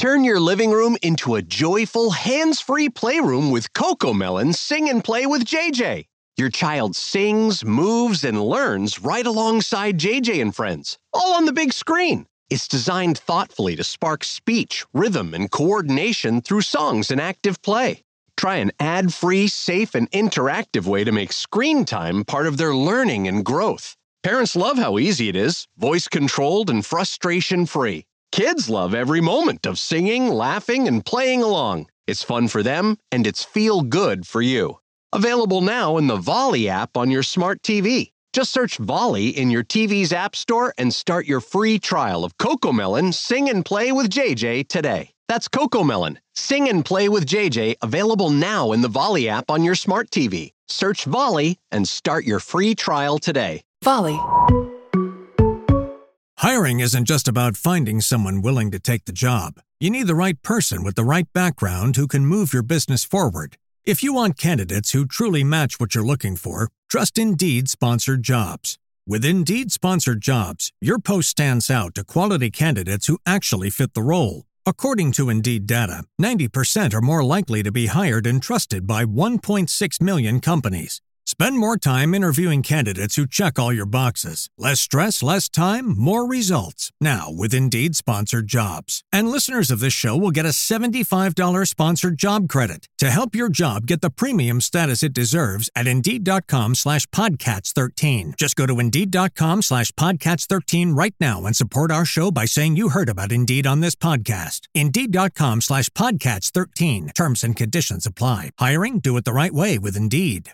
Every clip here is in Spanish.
Turn your living room into a joyful, hands-free playroom with CoComelon Sing and Play with JJ. Your child sings, moves, and learns right alongside JJ and friends, all on the big screen. It's designed thoughtfully to spark speech, rhythm, and coordination through songs and active play. Try an ad-free, safe, and interactive way to make screen time part of their learning and growth. Parents love how easy it is, voice-controlled and frustration-free. Kids love every moment of singing, laughing, and playing along. It's fun for them, and it's feel-good for you. Available now in the Volley app on your smart TV. Just search Volley in your TV's app store and start your free trial of CoComelon Sing and Play with JJ today. That's CoComelon Sing and Play with JJ, available now in the Volley app on your smart TV. Search Volley and start your free trial today. Volley. Hiring isn't just about finding someone willing to take the job. You need the right person with the right background who can move your business forward. If you want candidates who truly match what you're looking for, trust Indeed Sponsored Jobs. With Indeed Sponsored Jobs, your post stands out to quality candidates who actually fit the role. According to Indeed data, 90% are more likely to be hired and trusted by 1.6 million companies. Spend more time interviewing candidates who check all your boxes. Less stress, less time, more results. Now with Indeed Sponsored Jobs. And listeners of this show will get a $75 sponsored job credit to help your job get the premium status it deserves at Indeed.com/Podcats13. Just go to Indeed.com/Podcats13 right now and support our show by saying you heard about Indeed on this podcast. Indeed.com/Podcats13. Terms and conditions apply. Hiring? Do it the right way with Indeed.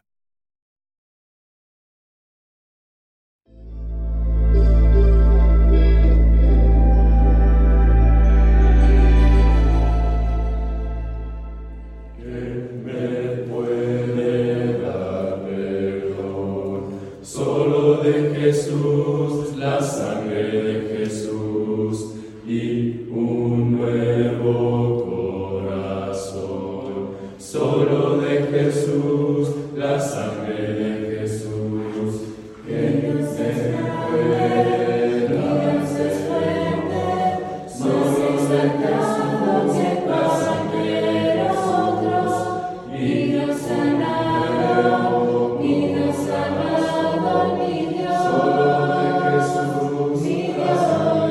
Jesús, la sangre de Jesús y un nuevo corazón. Solo de Jesús, la sangre de Jesús. Que Dios es fuerte, Dios es fuerte. Solo de Jesús, la sangre de nosotros. Y Dios sanado, y Dios sanado, mi Dios. Solo de Jesús, mi Dios,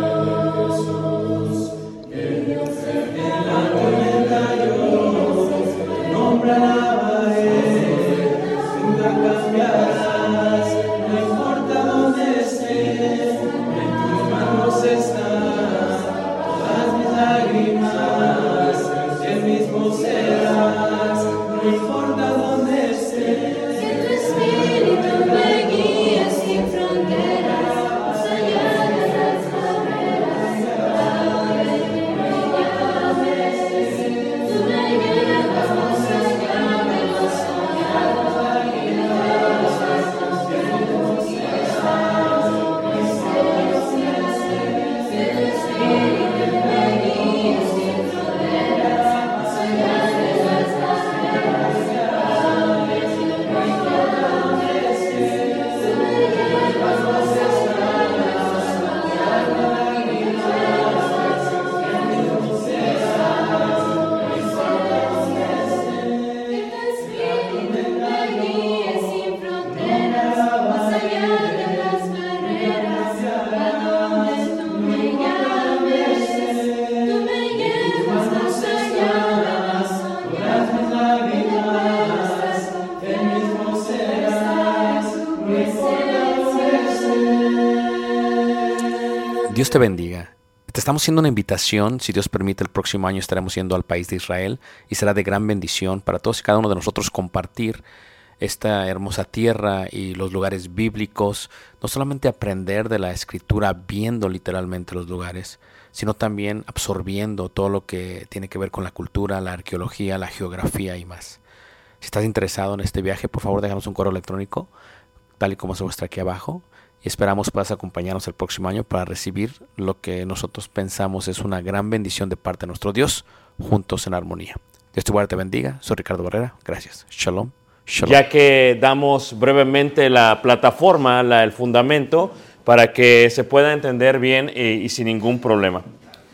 que Dios es en la tormenta yo, nombre alabaré, nunca cambiarás, no importa dónde estés, en tus manos están todas mis lágrimas, el mismo serás, no importa dónde estés. Que tu espíritu me guíe sin fronteras, más allá de las barreras, ahora que me llames, tú me llevas más allá de lo soñado, y de los actos que tú quieras, mis delicias, que tu espíritu me guíe sin fronteras, más allá de las barreras, ahora que me llames, tú me llevas más allá de lo soñado, y de los actos que tú quieras, mis delicias, que tu espíritu me guíe sin fronteras, más allá de las barreras, a donde tú me llames, tú me llevas más allá de las todas mis lágrimas, el mismo serás, no importa dónde estés. Dios te bendiga. Te estamos haciendo una invitación. Si Dios permite, el próximo año estaremos yendo al país de Israel y será de gran bendición para todos y cada uno de nosotros compartir esta hermosa tierra y los lugares bíblicos. No solamente aprender de la Escritura viendo literalmente los lugares, sino también absorbiendo todo lo que tiene que ver con la cultura, la arqueología, la geografía y más. Si estás interesado en este viaje, por favor déjanos un correo electrónico, tal y como se muestra aquí abajo. Y esperamos puedas acompañarnos el próximo año para recibir lo que nosotros pensamos es una gran bendición de parte de nuestro Dios, juntos en armonía. Dios te guarde, te bendiga. Soy Ricardo Barrera. Gracias. Shalom. Shalom. Ya que damos brevemente la plataforma, el fundamento, para que se pueda entender bien y sin ningún problema.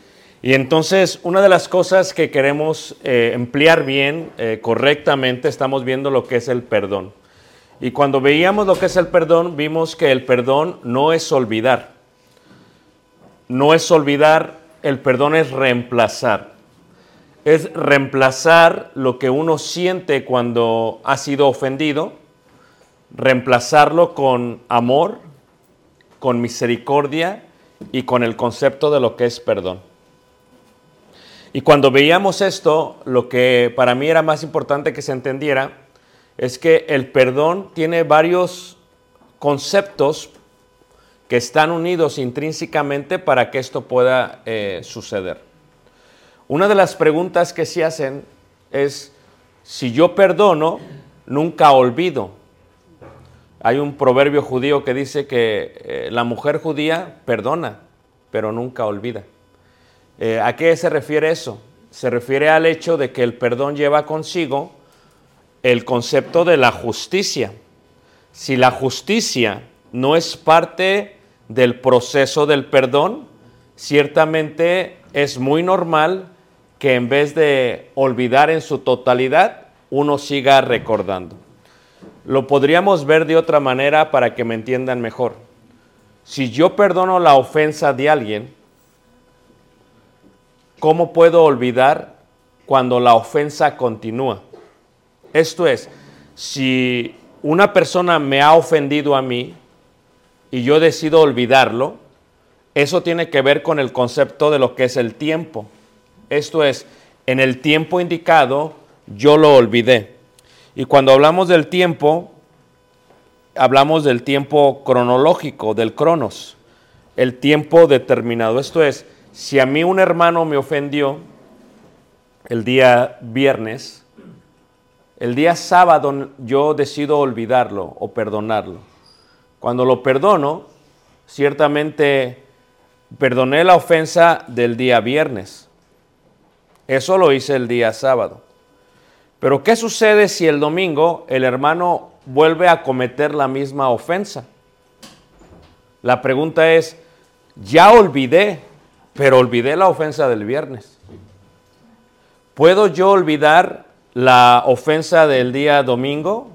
Y entonces, una de las cosas que queremos emplear bien, correctamente, estamos viendo lo que es el perdón. Y cuando veíamos lo que es el perdón, vimos que el perdón no es olvidar. No es olvidar, el perdón es reemplazar. Es reemplazar lo que uno siente cuando ha sido ofendido, reemplazarlo con amor, con misericordia y con el concepto de lo que es perdón. Y cuando veíamos esto, lo que para mí era más importante que se entendiera es que el perdón tiene varios conceptos que están unidos intrínsecamente para que esto pueda suceder. Una de las preguntas que se hacen es, si yo perdono, nunca olvido. Hay un proverbio judío que dice que la mujer judía perdona, pero nunca olvida. ¿A qué se refiere eso? Se refiere al hecho de que el perdón lleva consigo el concepto de la justicia. Si la justicia no es parte del proceso del perdón, ciertamente es muy normal que en vez de olvidar en su totalidad, uno siga recordando. Lo podríamos ver de otra manera para que me entiendan mejor. Si yo perdono la ofensa de alguien, ¿cómo puedo olvidar cuando la ofensa continúa? Esto es, si una persona me ha ofendido a mí y yo decido olvidarlo, eso tiene que ver con el concepto de lo que es el tiempo. Esto es, en el tiempo indicado, yo lo olvidé. Y cuando hablamos del tiempo, hablamos del tiempo cronológico, del cronos, el tiempo determinado. Esto es, si a mí un hermano me ofendió el día viernes, el día sábado yo decido olvidarlo o perdonarlo. Cuando lo perdono, ciertamente perdoné la ofensa del día viernes. Eso lo hice el día sábado. Pero ¿qué sucede si el domingo el hermano vuelve a cometer la misma ofensa? La pregunta es, ya olvidé, pero olvidé la ofensa del viernes. ¿Puedo yo olvidar la ofensa del día domingo?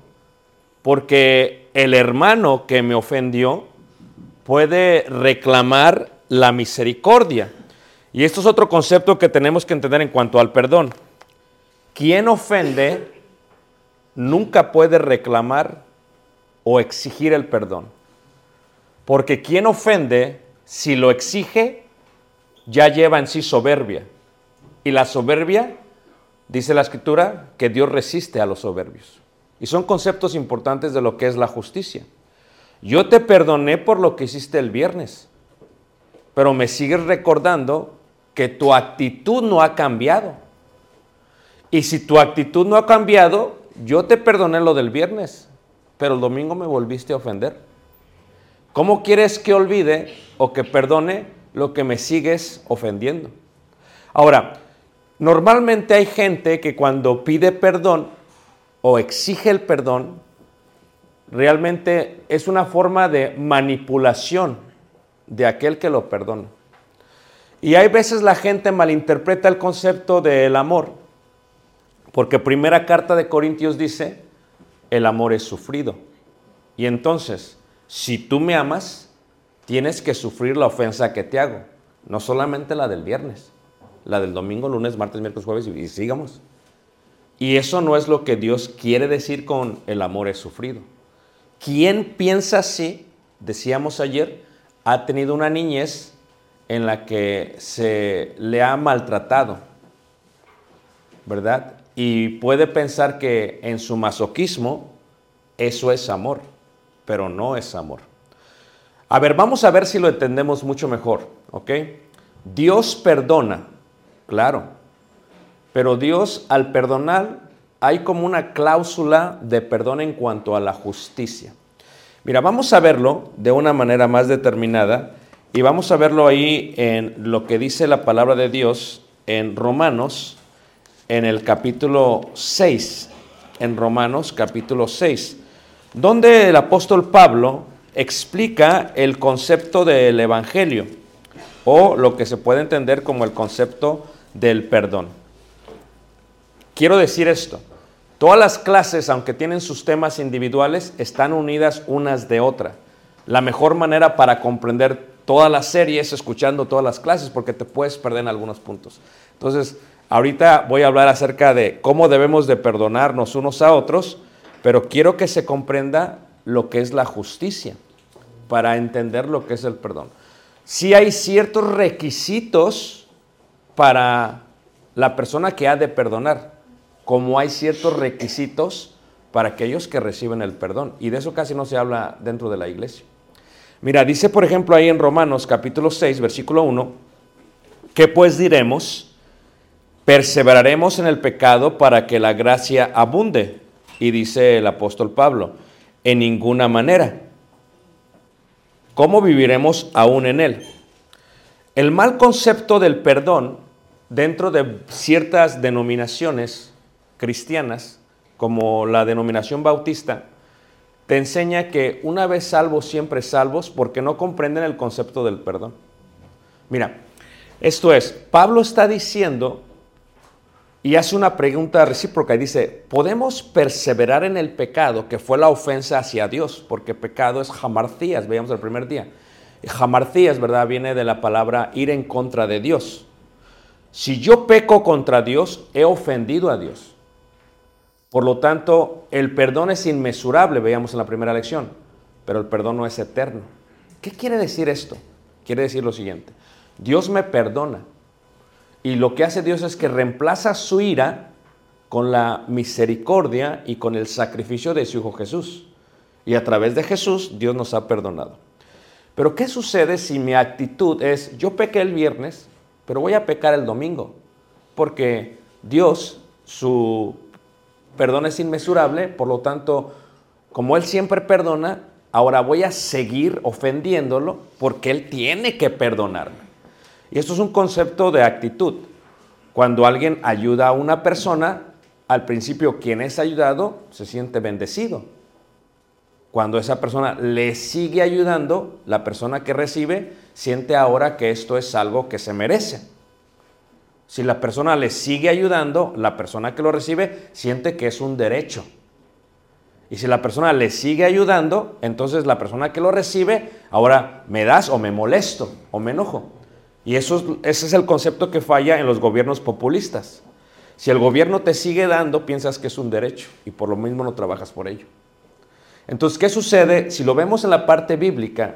Porque el hermano que me ofendió puede reclamar la misericordia. Y esto es otro concepto que tenemos que entender en cuanto al perdón. Quien ofende nunca puede reclamar o exigir el perdón. Porque quien ofende, si lo exige, ya lleva en sí soberbia. Y la soberbia, dice la Escritura, que Dios resiste a los soberbios. Y son conceptos importantes de lo que es la justicia. Yo te perdoné por lo que hiciste el viernes, pero me sigues recordando que tu actitud no ha cambiado. Y si tu actitud no ha cambiado, yo te perdoné lo del viernes, pero el domingo me volviste a ofender. ¿Cómo quieres que olvide o que perdone lo que me sigues ofendiendo? Ahora, normalmente hay gente que cuando pide perdón o exige el perdón, realmente es una forma de manipulación de aquel que lo perdona. Y hay veces la gente malinterpreta el concepto del amor, porque primera carta de Corintios dice, el amor es sufrido. Y entonces, si tú me amas, tienes que sufrir la ofensa que te hago, no solamente la del viernes, la del domingo, lunes, martes, miércoles, jueves y sigamos. Y eso no es lo que Dios quiere decir con el amor es sufrido. ¿Quién piensa así? Decíamos ayer, ha tenido una niñez en la que se le ha maltratado, ¿verdad? Y puede pensar que en su masoquismo eso es amor, pero no es amor. A ver, vamos a ver si lo entendemos mucho mejor, ¿ok? Dios perdona, claro, pero Dios al perdonar hay como una cláusula de perdón en cuanto a la justicia. Mira, vamos a verlo de una manera más determinada y vamos a verlo ahí en lo que dice la palabra de Dios en Romanos, en el capítulo 6, en Romanos capítulo 6, donde el apóstol Pablo explica el concepto del evangelio o lo que se puede entender como el concepto del perdón. Quiero decir esto, todas las clases, aunque tienen sus temas individuales, están unidas unas de otra. La mejor manera para comprender toda la serie es escuchando todas las clases, porque te puedes perder en algunos puntos. Entonces, ahorita voy a hablar acerca de cómo debemos de perdonarnos unos a otros, pero quiero que se comprenda lo que es la justicia, para entender lo que es el perdón. Sí hay ciertos requisitos para la persona que ha de perdonar, como hay ciertos requisitos para aquellos que reciben el perdón. Y de eso casi no se habla dentro de la iglesia. Mira, dice por ejemplo ahí en Romanos capítulo 6, versículo 1, ¿qué pues diremos? Perseveraremos en el pecado para que la gracia abunde. Y dice el apóstol Pablo, en ninguna manera. ¿Cómo viviremos aún en él? El mal concepto del perdón dentro de ciertas denominaciones cristianas, como la denominación bautista, te enseña que una vez salvos, siempre salvos, porque no comprenden el concepto del perdón. Mira, esto es, Pablo está diciendo y hace una pregunta recíproca y dice, ¿podemos perseverar en el pecado que fue la ofensa hacia Dios? Porque pecado es jamarcías, veíamos el primer día. Jamarcías, ¿verdad? Viene de la palabra ir en contra de Dios. Si yo peco contra Dios, he ofendido a Dios. Por lo tanto, el perdón es inmesurable, veíamos en la primera lección, pero el perdón no es eterno. ¿Qué quiere decir esto? Quiere decir lo siguiente, Dios me perdona y lo que hace Dios es que reemplaza su ira con la misericordia y con el sacrificio de su Hijo Jesús. Y a través de Jesús, Dios nos ha perdonado. Pero ¿qué sucede si mi actitud es, yo pequé el viernes, pero voy a pecar el domingo? Porque Dios, su perdón es inmesurable, por lo tanto, como Él siempre perdona, ahora voy a seguir ofendiéndolo porque Él tiene que perdonarme. Y esto es un concepto de actitud. Cuando alguien ayuda a una persona, al principio quien es ayudado se siente bendecido. Cuando esa persona le sigue ayudando, la persona que recibe siente ahora que esto es algo que se merece. Si la persona le sigue ayudando, la persona que lo recibe siente que es un derecho. Y si la persona le sigue ayudando, entonces la persona que lo recibe, ahora me das o me molesto o me enojo. Y ese es el concepto que falla en los gobiernos populistas. Si el gobierno te sigue dando, piensas que es un derecho y por lo mismo no trabajas por ello. Entonces, ¿qué sucede? Si lo vemos en la parte bíblica,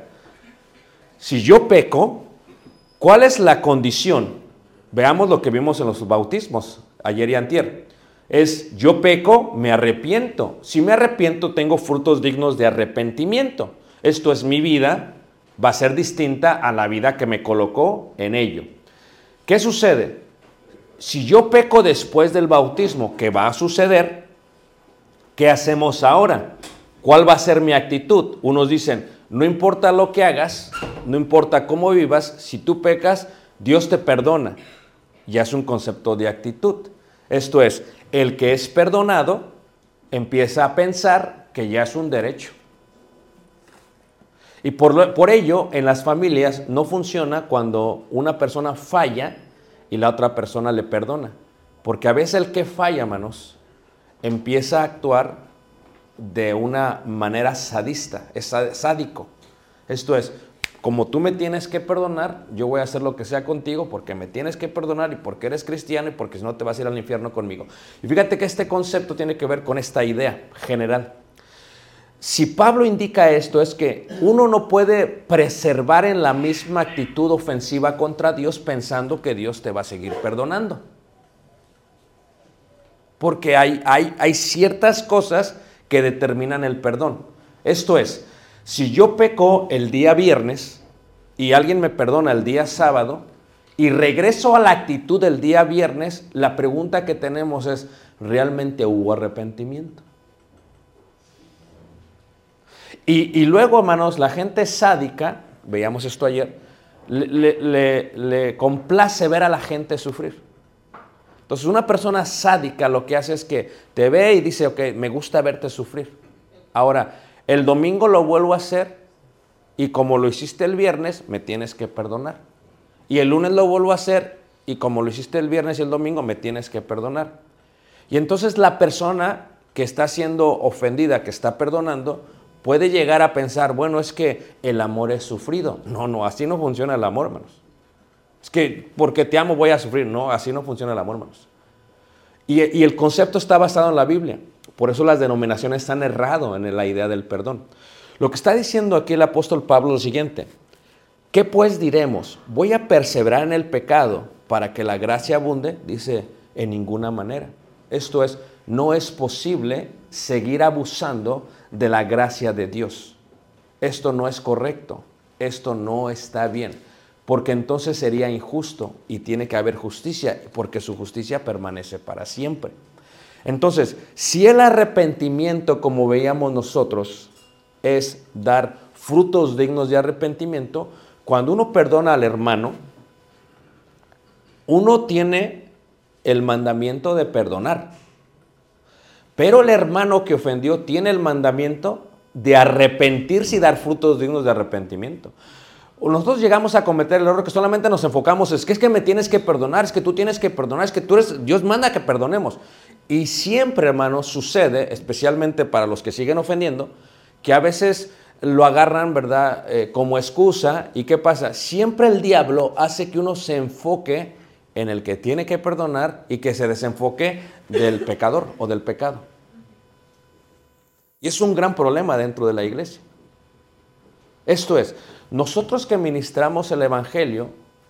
si yo peco, ¿cuál es la condición? Veamos lo que vimos en los bautismos ayer y antier. Es, yo peco, me arrepiento. Si me arrepiento, tengo frutos dignos de arrepentimiento. Esto es, mi vida va a ser distinta a la vida que me colocó en ello. ¿Qué sucede? Si yo peco después del bautismo, ¿qué va a suceder? ¿Qué hacemos ahora? ¿Cuál va a ser mi actitud? Unos dicen, no importa lo que hagas, no importa cómo vivas, si tú pecas, Dios te perdona. Ya es un concepto de actitud. Esto es, el que es perdonado empieza a pensar que ya es un derecho. Y por ello, en las familias no funciona cuando una persona falla y la otra persona le perdona. Porque a veces el que falla, hermanos, empieza a actuar de una manera sadista, es sádico. Esto es, como tú me tienes que perdonar, yo voy a hacer lo que sea contigo porque me tienes que perdonar y porque eres cristiano y porque si no te vas a ir al infierno conmigo. Y fíjate que este concepto tiene que ver con esta idea general. Si Pablo indica esto, es que uno no puede preservar en la misma actitud ofensiva contra Dios pensando que Dios te va a seguir perdonando. Porque hay ciertas cosas que determinan el perdón. Esto es, si yo peco el día viernes y alguien me perdona el día sábado y regreso a la actitud del día viernes, la pregunta que tenemos es, ¿realmente hubo arrepentimiento? Y luego, hermanos, la gente sádica, veíamos esto ayer, le complace ver a la gente sufrir. Entonces, una persona sádica lo que hace es que te ve y dice, ok, me gusta verte sufrir. Ahora, el domingo lo vuelvo a hacer y como lo hiciste el viernes, me tienes que perdonar. y el lunes lo vuelvo a hacer y como lo hiciste el viernes y el domingo me tienes que perdonar. Y entonces la persona que está siendo ofendida, que está perdonando, puede llegar a pensar, bueno, es que el amor es sufrido. No, así no funciona el amor, hermanos. Es que porque te amo voy a sufrir. No, así no funciona el amor, hermanos. Y el concepto está basado en la Biblia. Por eso las denominaciones están errado en la idea del perdón. Lo que está diciendo aquí el apóstol Pablo es lo siguiente. ¿Qué pues diremos? ¿Voy a perseverar en el pecado para que la gracia abunde? Dice, en ninguna manera. Esto es, no es posible seguir abusando de la gracia de Dios. Esto no es correcto. Esto no está bien. Porque entonces sería injusto y tiene que haber justicia, porque su justicia permanece para siempre. Entonces, si el arrepentimiento, como veíamos nosotros, es dar frutos dignos de arrepentimiento, cuando uno perdona al hermano, uno tiene el mandamiento de perdonar. Pero el hermano que ofendió tiene el mandamiento de arrepentirse y dar frutos dignos de arrepentimiento. Nosotros llegamos a cometer el error que solamente nos enfocamos, es que me tienes que perdonar, es que tú tienes que perdonar, es que Dios manda que perdonemos. Y siempre, hermanos, sucede, especialmente para los que siguen ofendiendo, que a veces lo agarran, ¿verdad?, como excusa. ¿Y qué pasa? Siempre el diablo hace que uno se enfoque en el que tiene que perdonar y que se desenfoque del pecador o del pecado. Y es un gran problema dentro de la iglesia. Esto es, nosotros que ministramos el evangelio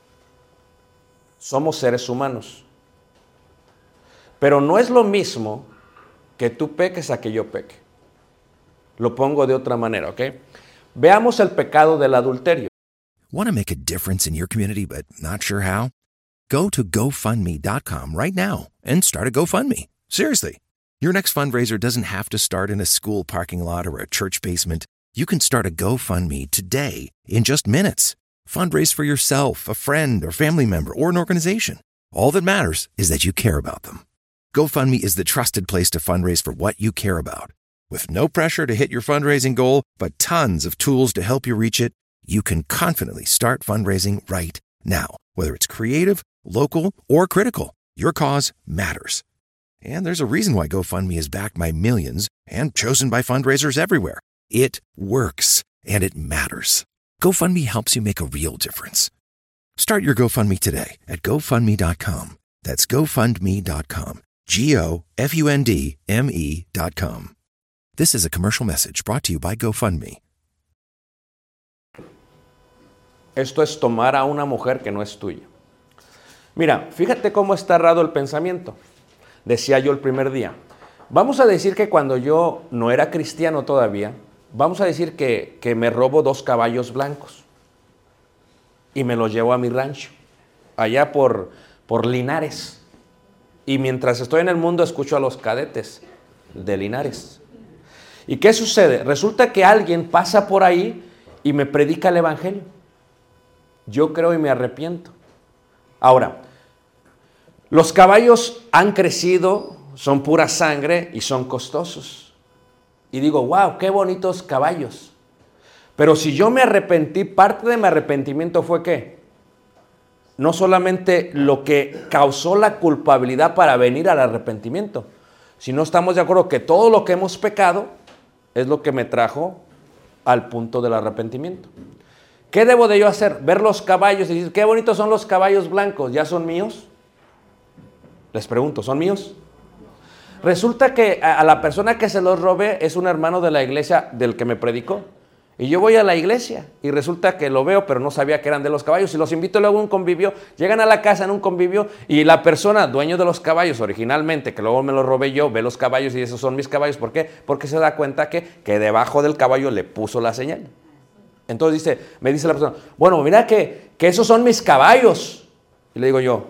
somos seres humanos. Pero no es lo mismo que tú peques a que yo peque. Lo pongo de otra manera, ¿ok? Veamos el pecado del adulterio. Want to make a difference in your community but not sure how? Go to GoFundMe.com right now and start a GoFundMe. Seriously. Your next fundraiser doesn't have to start in a school parking lot or a church basement. You can start a GoFundMe today in just minutes. Fundraise for yourself, a friend, or family member, or an organization. All that matters is that you care about them. GoFundMe is the trusted place to fundraise for what you care about. With no pressure to hit your fundraising goal, but tons of tools to help you reach it, you can confidently start fundraising right now. Whether it's creative, local, or critical, your cause matters. And there's a reason why GoFundMe is backed by millions and chosen by fundraisers everywhere. It works, and it matters. GoFundMe helps you make a real difference. Start your GoFundMe today at GoFundMe.com. That's GoFundMe.com. GoFundMe.com. This is a commercial message brought to you by GoFundMe. Esto es tomar a una mujer que no es tuya. Mira, fíjate cómo está errado el pensamiento. Decía yo el primer día. Vamos a decir que cuando yo no era cristiano todavía, vamos a decir que me robo 2 caballos blancos y me los llevo a mi rancho, allá por Linares. Y mientras estoy en el mundo escucho a los cadetes de Linares. ¿Y qué sucede? Resulta que alguien pasa por ahí y me predica el evangelio. Yo creo y me arrepiento. Ahora, los caballos han crecido, son pura sangre y son costosos. Y digo, wow, qué bonitos caballos. Pero si yo me arrepentí, parte de mi arrepentimiento fue ¿qué? No solamente lo que causó la culpabilidad para venir al arrepentimiento, sino estamos de acuerdo que todo lo que hemos pecado es lo que me trajo al punto del arrepentimiento. ¿Qué debo de yo hacer? Ver los caballos y decir, qué bonitos son los caballos blancos, ¿ya son míos? Les pregunto, ¿son míos? Resulta que a la persona que se los robé es un hermano de la iglesia del que me predicó. Y yo voy a la iglesia y resulta que lo veo, pero no sabía que eran de los caballos. Y los invito luego a un convivio. Llegan a la casa en un convivio y la persona, dueño de los caballos originalmente, que luego me los robé yo, ve los caballos y esos son mis caballos. ¿Por qué? Porque se da cuenta que debajo del caballo le puso la señal. Entonces me dice la persona, bueno, mira que esos son mis caballos. Y le digo yo,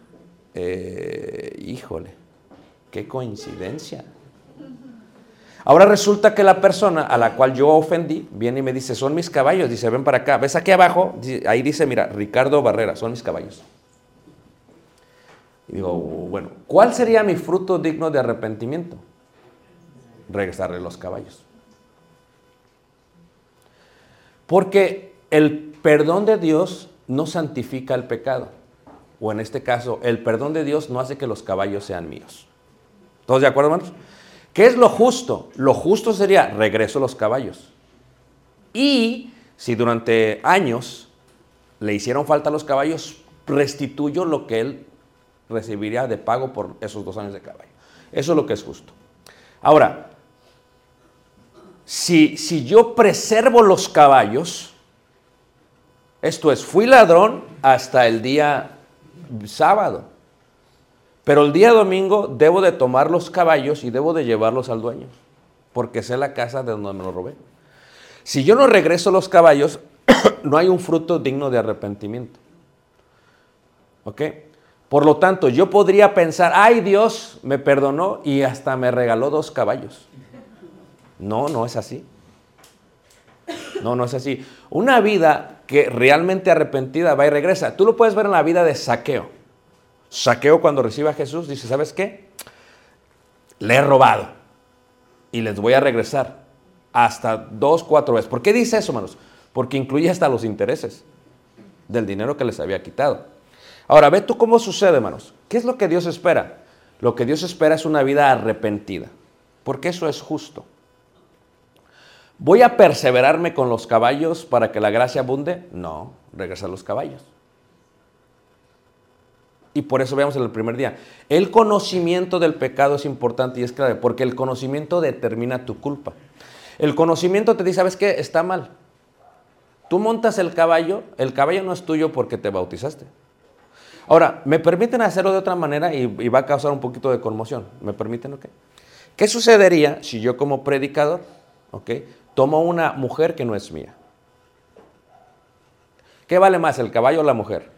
híjole, qué coincidencia. Ahora resulta que la persona a la cual yo ofendí viene y me dice, son mis caballos. Dice, ven para acá. ¿Ves aquí abajo? Ahí dice, mira, Ricardo Barrera, son mis caballos. Y digo, bueno, ¿cuál sería mi fruto digno de arrepentimiento? Regresarle los caballos. Porque el perdón de Dios no santifica el pecado. O en este caso, el perdón de Dios no hace que los caballos sean míos. ¿Todos de acuerdo, hermanos? ¿Qué es lo justo? Lo justo sería, regreso los caballos. Y si durante años le hicieron falta a los caballos, restituyo lo que él recibiría de pago por esos 2 años de caballo. Eso es lo que es justo. Ahora, si yo preservo los caballos, esto es, fui ladrón hasta el día sábado, pero el día domingo debo de tomar los caballos y debo de llevarlos al dueño, porque sé la casa de donde me los robé. Si yo no regreso los caballos, no hay un fruto digno de arrepentimiento. ¿Ok? Por lo tanto, yo podría pensar, ay, Dios me perdonó y hasta me regaló 2 caballos. No, no es así. No, no es así. Una vida que realmente arrepentida va y regresa. Tú lo puedes ver en la vida de Zaqueo. Zaqueo, cuando recibe a Jesús, dice, ¿sabes qué? Le he robado y les voy a regresar hasta 2, 4 veces. ¿Por qué dice eso, hermanos? Porque incluye hasta los intereses del dinero que les había quitado. Ahora, ve tú cómo sucede, hermanos. ¿Qué es lo que Dios espera? Lo que Dios espera es una vida arrepentida, porque eso es justo. ¿Voy a perseverarme con los caballos para que la gracia abunde? No, regresa a los caballos. Y por eso veamos en el primer día. El conocimiento del pecado es importante y es clave, porque el conocimiento determina tu culpa. El conocimiento te dice, ¿sabes qué? Está mal. Tú montas el caballo no es tuyo porque te bautizaste. Ahora, ¿me permiten hacerlo de otra manera? Y va a causar un poquito de conmoción. ¿Me permiten? ¿Ok? ¿Qué sucedería si yo como predicador, ¿ok?, tomo una mujer que no es mía? ¿Qué vale más, el caballo o la mujer?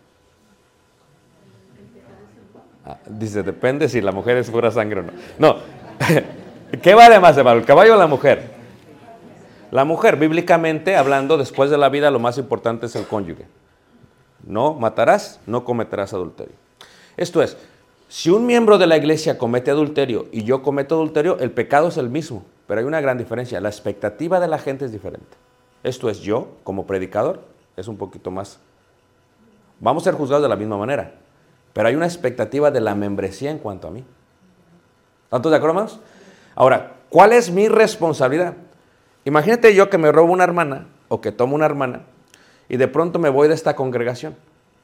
Dice, depende si la mujer es pura sangre o no. No. ¿Qué vale más, hermano, el caballo o la mujer? La mujer, bíblicamente hablando, después de la vida, lo más importante es el cónyuge. No matarás, no cometerás adulterio. Esto es, si un miembro de la iglesia comete adulterio y yo cometo adulterio, el pecado es el mismo, pero hay una gran diferencia. La expectativa de la gente es diferente. Esto es, yo, como predicador, es un poquito más. Vamos a ser juzgados de la misma manera, pero hay una expectativa de la membresía en cuanto a mí. ¿Tantos de acuerdo, hermanos? Ahora, ¿cuál es mi responsabilidad? Imagínate yo que me robo una hermana o que tomo una hermana y de pronto me voy de esta congregación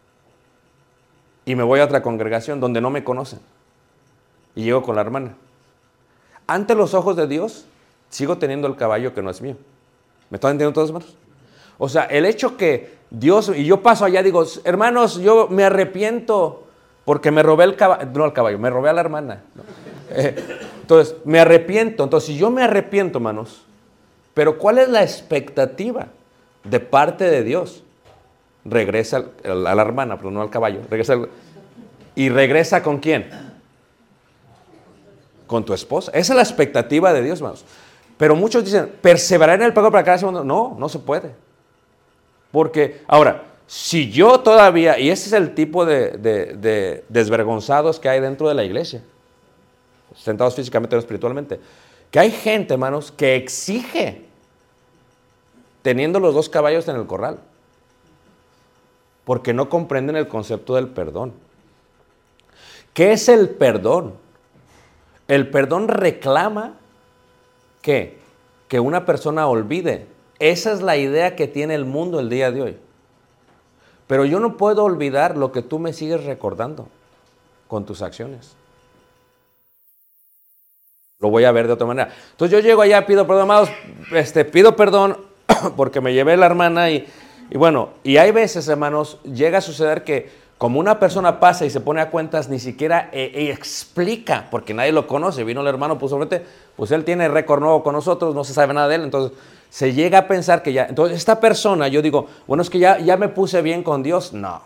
y me voy a otra congregación donde no me conocen y llego con la hermana. Ante los ojos de Dios, sigo teniendo el caballo que no es mío. ¿Me están entendiendo todos, hermanos? O sea, el hecho que Dios, y yo paso allá, digo, hermanos, yo me arrepiento porque me robé me robé a la hermana. ¿No? Entonces, me arrepiento. Entonces, si yo me arrepiento, hermanos, pero ¿cuál es la expectativa de parte de Dios? Regresa a la hermana, pero no al caballo. ¿Y regresa con quién? Con tu esposa. Esa es la expectativa de Dios, hermanos. Pero muchos dicen, perseverar en el pecado para cada segundo. No, no se puede. Porque, ahora, si yo todavía, y ese es el tipo de desvergonzados que hay dentro de la iglesia, sentados físicamente o espiritualmente, que hay gente, hermanos, que exige teniendo los 2 caballos en el corral, porque no comprenden el concepto del perdón. ¿Qué es el perdón? El perdón reclama ¿qué? Que una persona olvide. Esa es la idea que tiene el mundo el día de hoy. Pero yo no puedo olvidar lo que tú me sigues recordando con tus acciones. Lo voy a ver de otra manera. Entonces yo llego allá, pido perdón, amados, pido perdón porque me llevé la hermana y bueno, y hay veces, hermanos, llega a suceder que como una persona pasa y se pone a cuentas, ni siquiera explica, porque nadie lo conoce. Vino el hermano, pues él tiene récord nuevo con nosotros, no se sabe nada de él, entonces se llega a pensar que ya, entonces esta persona, yo digo, bueno, es que ya me puse bien con Dios. No.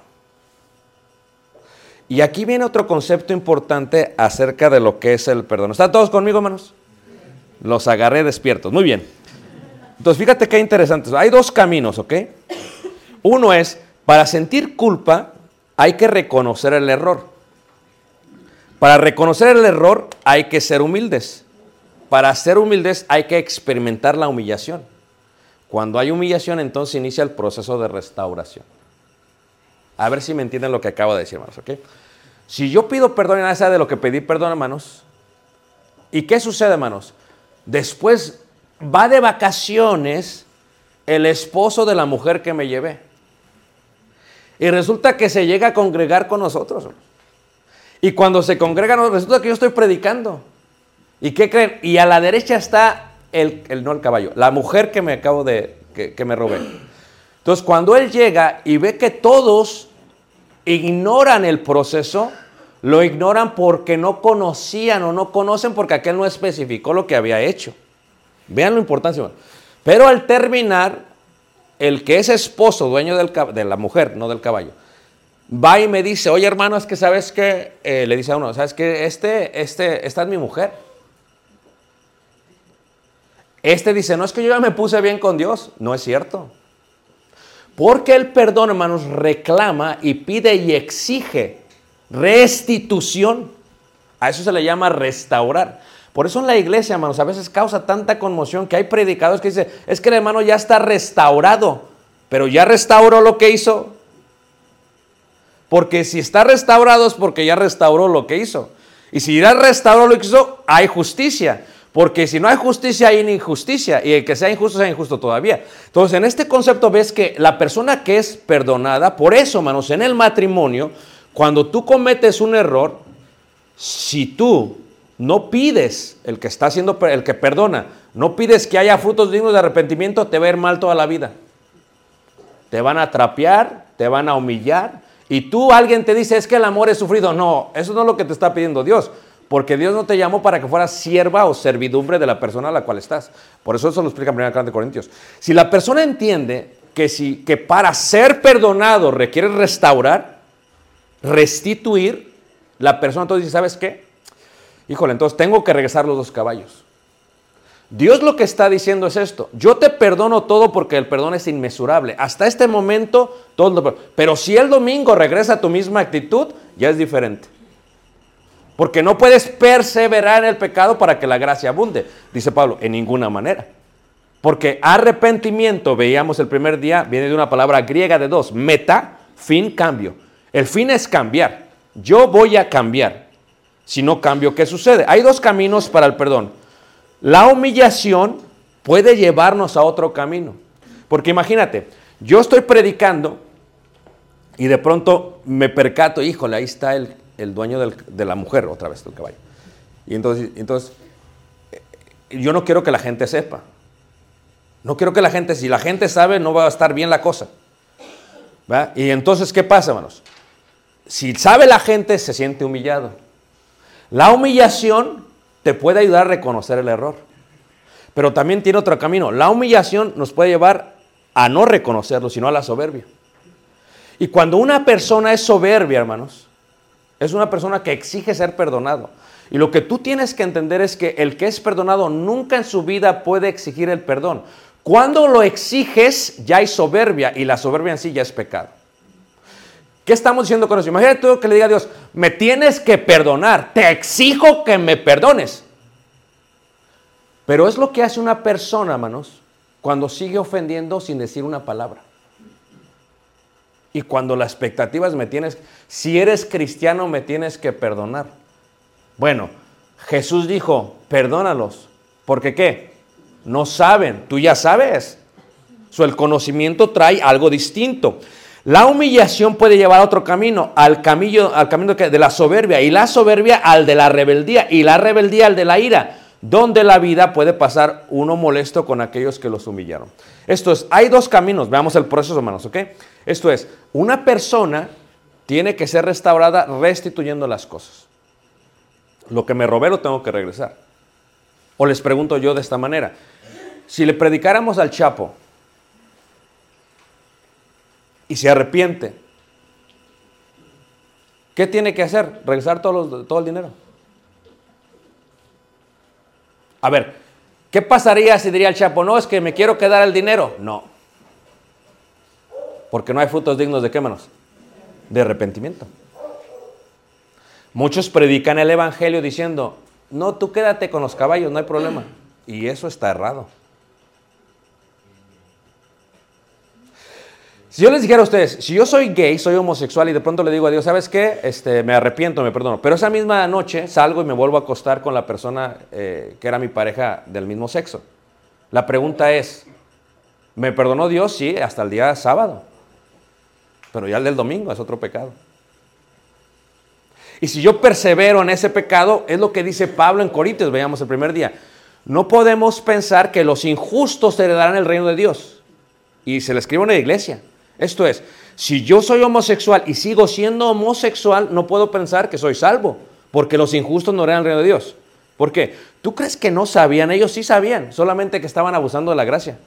Y aquí viene otro concepto importante acerca de lo que es el perdón. ¿Están todos conmigo, hermanos? Los agarré despiertos. Muy bien. Entonces, fíjate qué interesante. Hay 2 caminos, ¿ok? Uno es, para sentir culpa, hay que reconocer el error. Para reconocer el error, hay que ser humildes. Para ser humildes, hay que experimentar la humillación. Cuando hay humillación, entonces inicia el proceso de restauración. A ver si me entienden lo que acabo de decir, hermanos, ¿ok? Si yo pido perdón y nada sea de lo que pedí perdón, hermanos, ¿y qué sucede, hermanos? Después va de vacaciones el esposo de la mujer que me llevé. Y resulta que se llega a congregar con nosotros. Y cuando se congrega, resulta que yo estoy predicando. ¿Y qué creen? Y a la derecha está no el caballo, la mujer que me acabo de, que me robé. Entonces, cuando él llega y ve que todos ignoran el proceso, lo ignoran porque no conocían o no conocen porque aquel no especificó lo que había hecho. Vean lo importante. Pero al terminar, el que es esposo, dueño de la mujer, no del caballo, va y me dice, oye hermano, es que sabes que, le dice a uno, sabes que esta es mi mujer. Dice, no es que yo ya me puse bien con Dios. No es cierto. Porque el perdón, hermanos, reclama y pide y exige restitución. A eso se le llama restaurar. Por eso en la iglesia, hermanos, a veces causa tanta conmoción que hay predicadores que dicen, es que el hermano ya está restaurado, pero ya restauró lo que hizo. Porque si está restaurado es porque ya restauró lo que hizo. Y si ya restauró lo que hizo, hay justicia. Porque si no hay justicia, hay injusticia. Y el que sea injusto, sea injusto todavía. Entonces, en este concepto ves que la persona que es perdonada, por eso, hermanos, en el matrimonio, cuando tú cometes un error, si tú no pides, el que perdona, no pides que haya frutos dignos de arrepentimiento, te va a ir mal toda la vida. Te van a trapear, te van a humillar. Y alguien te dice, es que el amor es sufrido. No, eso no es lo que te está pidiendo Dios. Porque Dios no te llamó para que fueras sierva o servidumbre de la persona a la cual estás. Por eso lo explica en 1 Corintios. Si la persona entiende que para ser perdonado requiere restaurar, restituir, la persona entonces dice, ¿sabes qué? Híjole, entonces tengo que regresar los 2 caballos. Dios lo que está diciendo es esto. Yo te perdono todo porque el perdón es inmesurable. Hasta este momento, todo lo perdono. Pero si el domingo regresa a tu misma actitud, ya es diferente. Porque no puedes perseverar en el pecado para que la gracia abunde, dice Pablo, en ninguna manera. Porque arrepentimiento, veíamos el primer día, viene de una palabra griega de 2, meta, fin, cambio. El fin es cambiar. Yo voy a cambiar. Si no cambio, ¿qué sucede? Hay 2 caminos para el perdón. La humillación puede llevarnos a otro camino. Porque imagínate, yo estoy predicando y de pronto me percato, híjole, ahí está el dueño de la mujer, otra vez del caballo. Y entonces, yo no quiero que la gente sepa. No quiero que la gente, si la gente sabe, no va a estar bien la cosa. ¿Va? Y entonces, ¿qué pasa, hermanos? Si sabe la gente, se siente humillado. La humillación te puede ayudar a reconocer el error. Pero también tiene otro camino. La humillación nos puede llevar a no reconocerlo, sino a la soberbia. Y cuando una persona es soberbia, hermanos, es una persona que exige ser perdonado. Y lo que tú tienes que entender es que el que es perdonado nunca en su vida puede exigir el perdón. Cuando lo exiges, ya hay soberbia, y la soberbia en sí ya es pecado. ¿Qué estamos diciendo con eso? Imagínate tú que le diga a Dios, me tienes que perdonar, te exijo que me perdones. Pero es lo que hace una persona, hermanos, cuando sigue ofendiendo sin decir una palabra. Y cuando la expectativa es, si eres cristiano, me tienes que perdonar. Bueno, Jesús dijo, perdónalos. ¿Porque qué? No saben, tú ya sabes. El conocimiento trae algo distinto. La humillación puede llevar a otro camino, al camino de la soberbia, y la soberbia al de la rebeldía, y la rebeldía al de la ira, donde la vida puede pasar uno molesto con aquellos que los humillaron. Esto es, hay 2 caminos, veamos el proceso, hermanos, ¿ok? Esto es, una persona tiene que ser restaurada restituyendo las cosas. Lo que me robé lo tengo que regresar. O les pregunto yo de esta manera, si le predicáramos al Chapo y se arrepiente, ¿qué tiene que hacer? Regresar todo el dinero. A ver, ¿qué pasaría si diría el Chapo, no, es que me quiero quedar el dinero? No. Porque no hay frutos dignos de qué, hermanos? De arrepentimiento. Muchos predican el evangelio diciendo, no, tú quédate con los caballos, no hay problema. Y eso está errado. Si yo les dijera a ustedes, si yo soy gay, soy homosexual y de pronto le digo a Dios, ¿sabes qué? Me arrepiento, me perdono. Pero esa misma noche salgo y me vuelvo a acostar con la persona que era mi pareja del mismo sexo. La pregunta es, ¿me perdonó Dios? Sí, hasta el día sábado. Pero ya el del domingo es otro pecado. Y si yo persevero en ese pecado, es lo que dice Pablo en Corintios, veamos el primer día. No podemos pensar que los injustos heredarán el reino de Dios. Y se le escribe a una iglesia. Esto es, si yo soy homosexual y sigo siendo homosexual, no puedo pensar que soy salvo, porque los injustos no heredan el reino de Dios. ¿Por qué? ¿Tú crees que no sabían? Ellos sí sabían, solamente que estaban abusando de la gracia.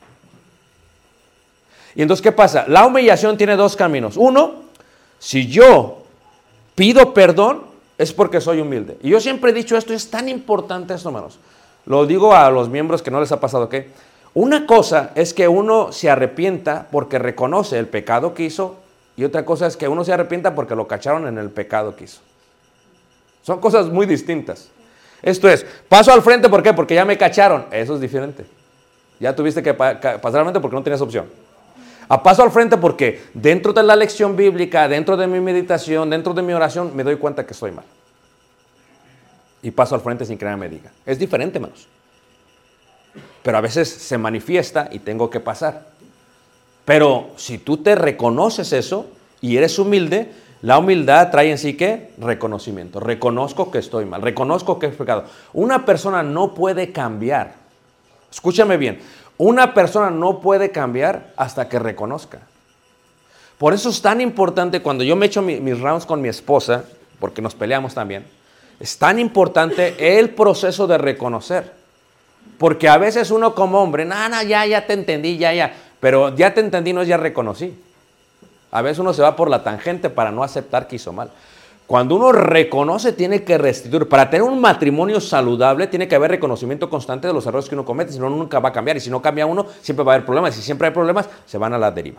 Y entonces, ¿qué pasa? La humillación tiene dos caminos. Uno, si yo pido perdón, es porque soy humilde. Y yo siempre he dicho esto, es tan importante esto, hermanos. Lo digo a los miembros que no les ha pasado, ¿qué? Una cosa es que uno se arrepienta porque reconoce el pecado que hizo, y otra cosa es que uno se arrepienta porque lo cacharon en el pecado que hizo. Son cosas muy distintas. Esto es, paso al frente, ¿por qué? Porque ya me cacharon. Eso es diferente. Ya tuviste que pasar al frente porque no tenías opción. A paso al frente porque dentro de la lección bíblica, dentro de mi meditación, dentro de mi oración, me doy cuenta que estoy mal. Y paso al frente sin que nadie me diga. Es diferente, hermanos. Pero a veces se manifiesta y tengo que pasar. Pero si tú te reconoces eso y eres humilde, la humildad trae en sí ¿qué? Reconocimiento. Reconozco que estoy mal, reconozco que es pecado. Una persona no puede cambiar. Escúchame bien. Una persona no puede cambiar hasta que reconozca. Por eso es tan importante cuando yo me echo mis rounds con mi esposa, porque nos peleamos también, es tan importante el proceso de reconocer. Porque a veces uno como hombre, ya te entendí, ya. Pero ya te entendí no es ya reconocí. A veces uno se va por la tangente para no aceptar que hizo mal. Cuando uno reconoce, tiene que restituir. Para tener un matrimonio saludable, tiene que haber reconocimiento constante de los errores que uno comete. Si no, nunca va a cambiar. Y si no cambia uno, siempre va a haber problemas. Y si siempre hay problemas, se van a la deriva.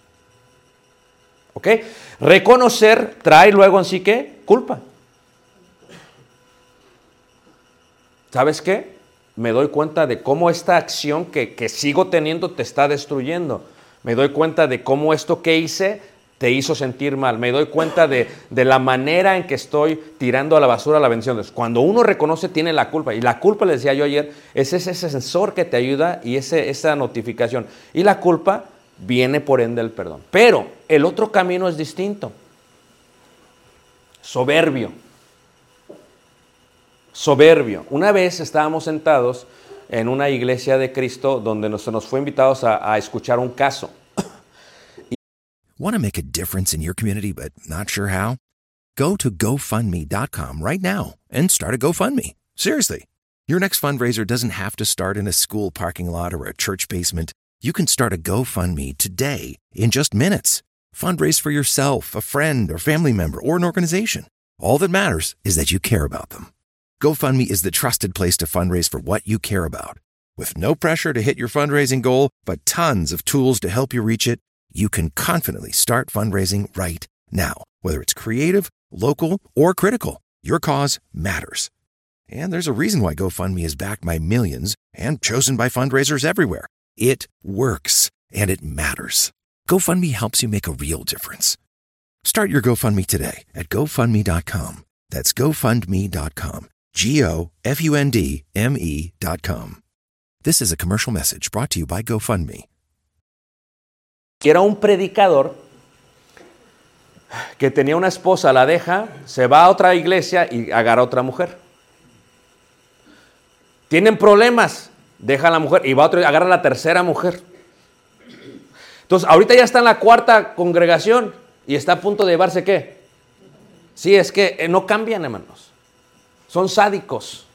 ¿Ok? Reconocer trae luego en sí ¿qué? Culpa. ¿Sabes qué? Me doy cuenta de cómo esta acción que sigo teniendo te está destruyendo. Me doy cuenta de cómo esto que hice te hizo sentir mal. Me doy cuenta de la manera en que estoy tirando a la basura la bendición. Entonces, cuando uno reconoce, tiene la culpa. Y la culpa, les decía yo ayer, es ese sensor que te ayuda y esa notificación. Y la culpa viene por ende del perdón. Pero el otro camino es distinto. Soberbio. Una vez estábamos sentados en una iglesia de Cristo donde se nos fue invitados a escuchar un caso. Want to make a difference in your community but not sure how? Go to GoFundMe.com right now and start a GoFundMe. Seriously. Your next fundraiser doesn't have to start in a school parking lot or a church basement. You can start a GoFundMe today in just minutes. Fundraise for yourself, a friend, or family member, or an organization. All that matters is that you care about them. GoFundMe is the trusted place to fundraise for what you care about. With no pressure to hit your fundraising goal, but tons of tools to help you reach it, you can confidently start fundraising right now. Whether it's creative, local, or critical, your cause matters. And there's a reason why GoFundMe is backed by millions and chosen by fundraisers everywhere. It works, and it matters. GoFundMe helps you make a real difference. Start your GoFundMe today at GoFundMe.com. That's GoFundMe.com. GoFundMe.com. This is a commercial message brought to you by GoFundMe. Era un predicador que tenía una esposa, la deja, se va a otra iglesia y agarra a otra mujer. Tienen problemas, deja a la mujer y va a otra, agarra a la tercera mujer. Entonces, ahorita ya está en la cuarta congregación y está a punto de llevarse ¿qué? Sí, es que no cambian, hermanos. Son sádicos.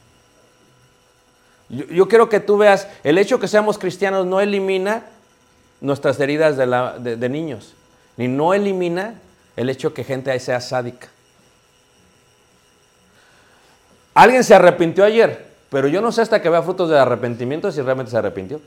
Yo quiero que tú veas, el hecho que seamos cristianos no elimina nuestras heridas de niños, ni no elimina el hecho que gente ahí sea sádica. Alguien se arrepintió ayer, pero yo no sé hasta que vea frutos de arrepentimiento si realmente se arrepintió.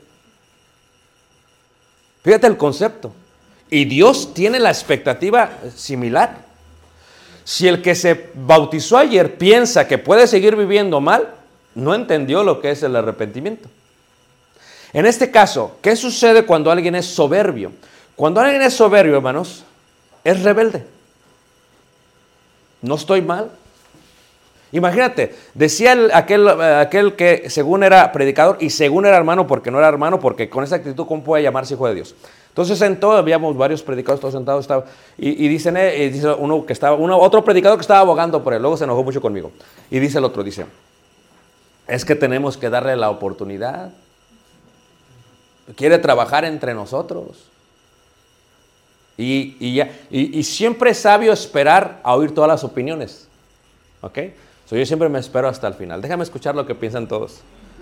Fíjate el concepto. Y Dios tiene la expectativa similar. Si el que se bautizó ayer piensa que puede seguir viviendo mal, no entendió lo que es el arrepentimiento. En este caso, ¿qué sucede cuando alguien es soberbio? Cuando alguien es soberbio, hermanos, es rebelde. No estoy mal. Imagínate, decía aquel que según era predicador y según era hermano, porque no era hermano, porque con esa actitud, ¿cómo puede llamarse hijo de Dios? Entonces sentó, habíamos varios predicadores todos sentados, dice otro predicador que estaba abogando por él, luego se enojó mucho conmigo. Y dice el otro, dice, es que tenemos que darle la oportunidad. Quiere trabajar entre nosotros. Y siempre es sabio esperar a oír todas las opiniones. ¿Ok? Yo siempre me espero hasta el final. Déjame escuchar lo que piensan todos.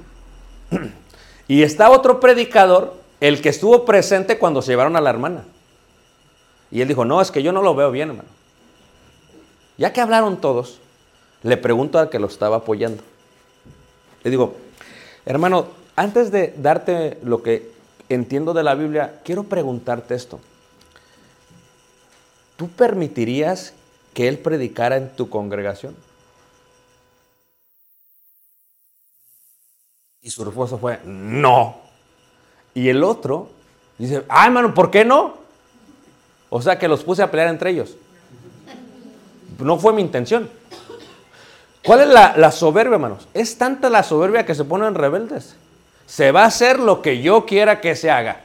Y está otro predicador, el que estuvo presente cuando se llevaron a la hermana. Y él dijo, no, es que yo no lo veo bien, hermano. Ya que hablaron todos, le pregunto al que lo estaba apoyando. Le digo, hermano, antes de darte lo que entiendo de la Biblia, quiero preguntarte esto. ¿Tú permitirías que él predicara en tu congregación? Y su respuesta fue, no. Y el otro dice, hermano, ¿por qué no? O sea que los puse a pelear entre ellos. No fue mi intención. ¿Cuál es la soberbia, hermanos? Es tanta la soberbia que se ponen rebeldes. Se va a hacer lo que yo quiera que se haga.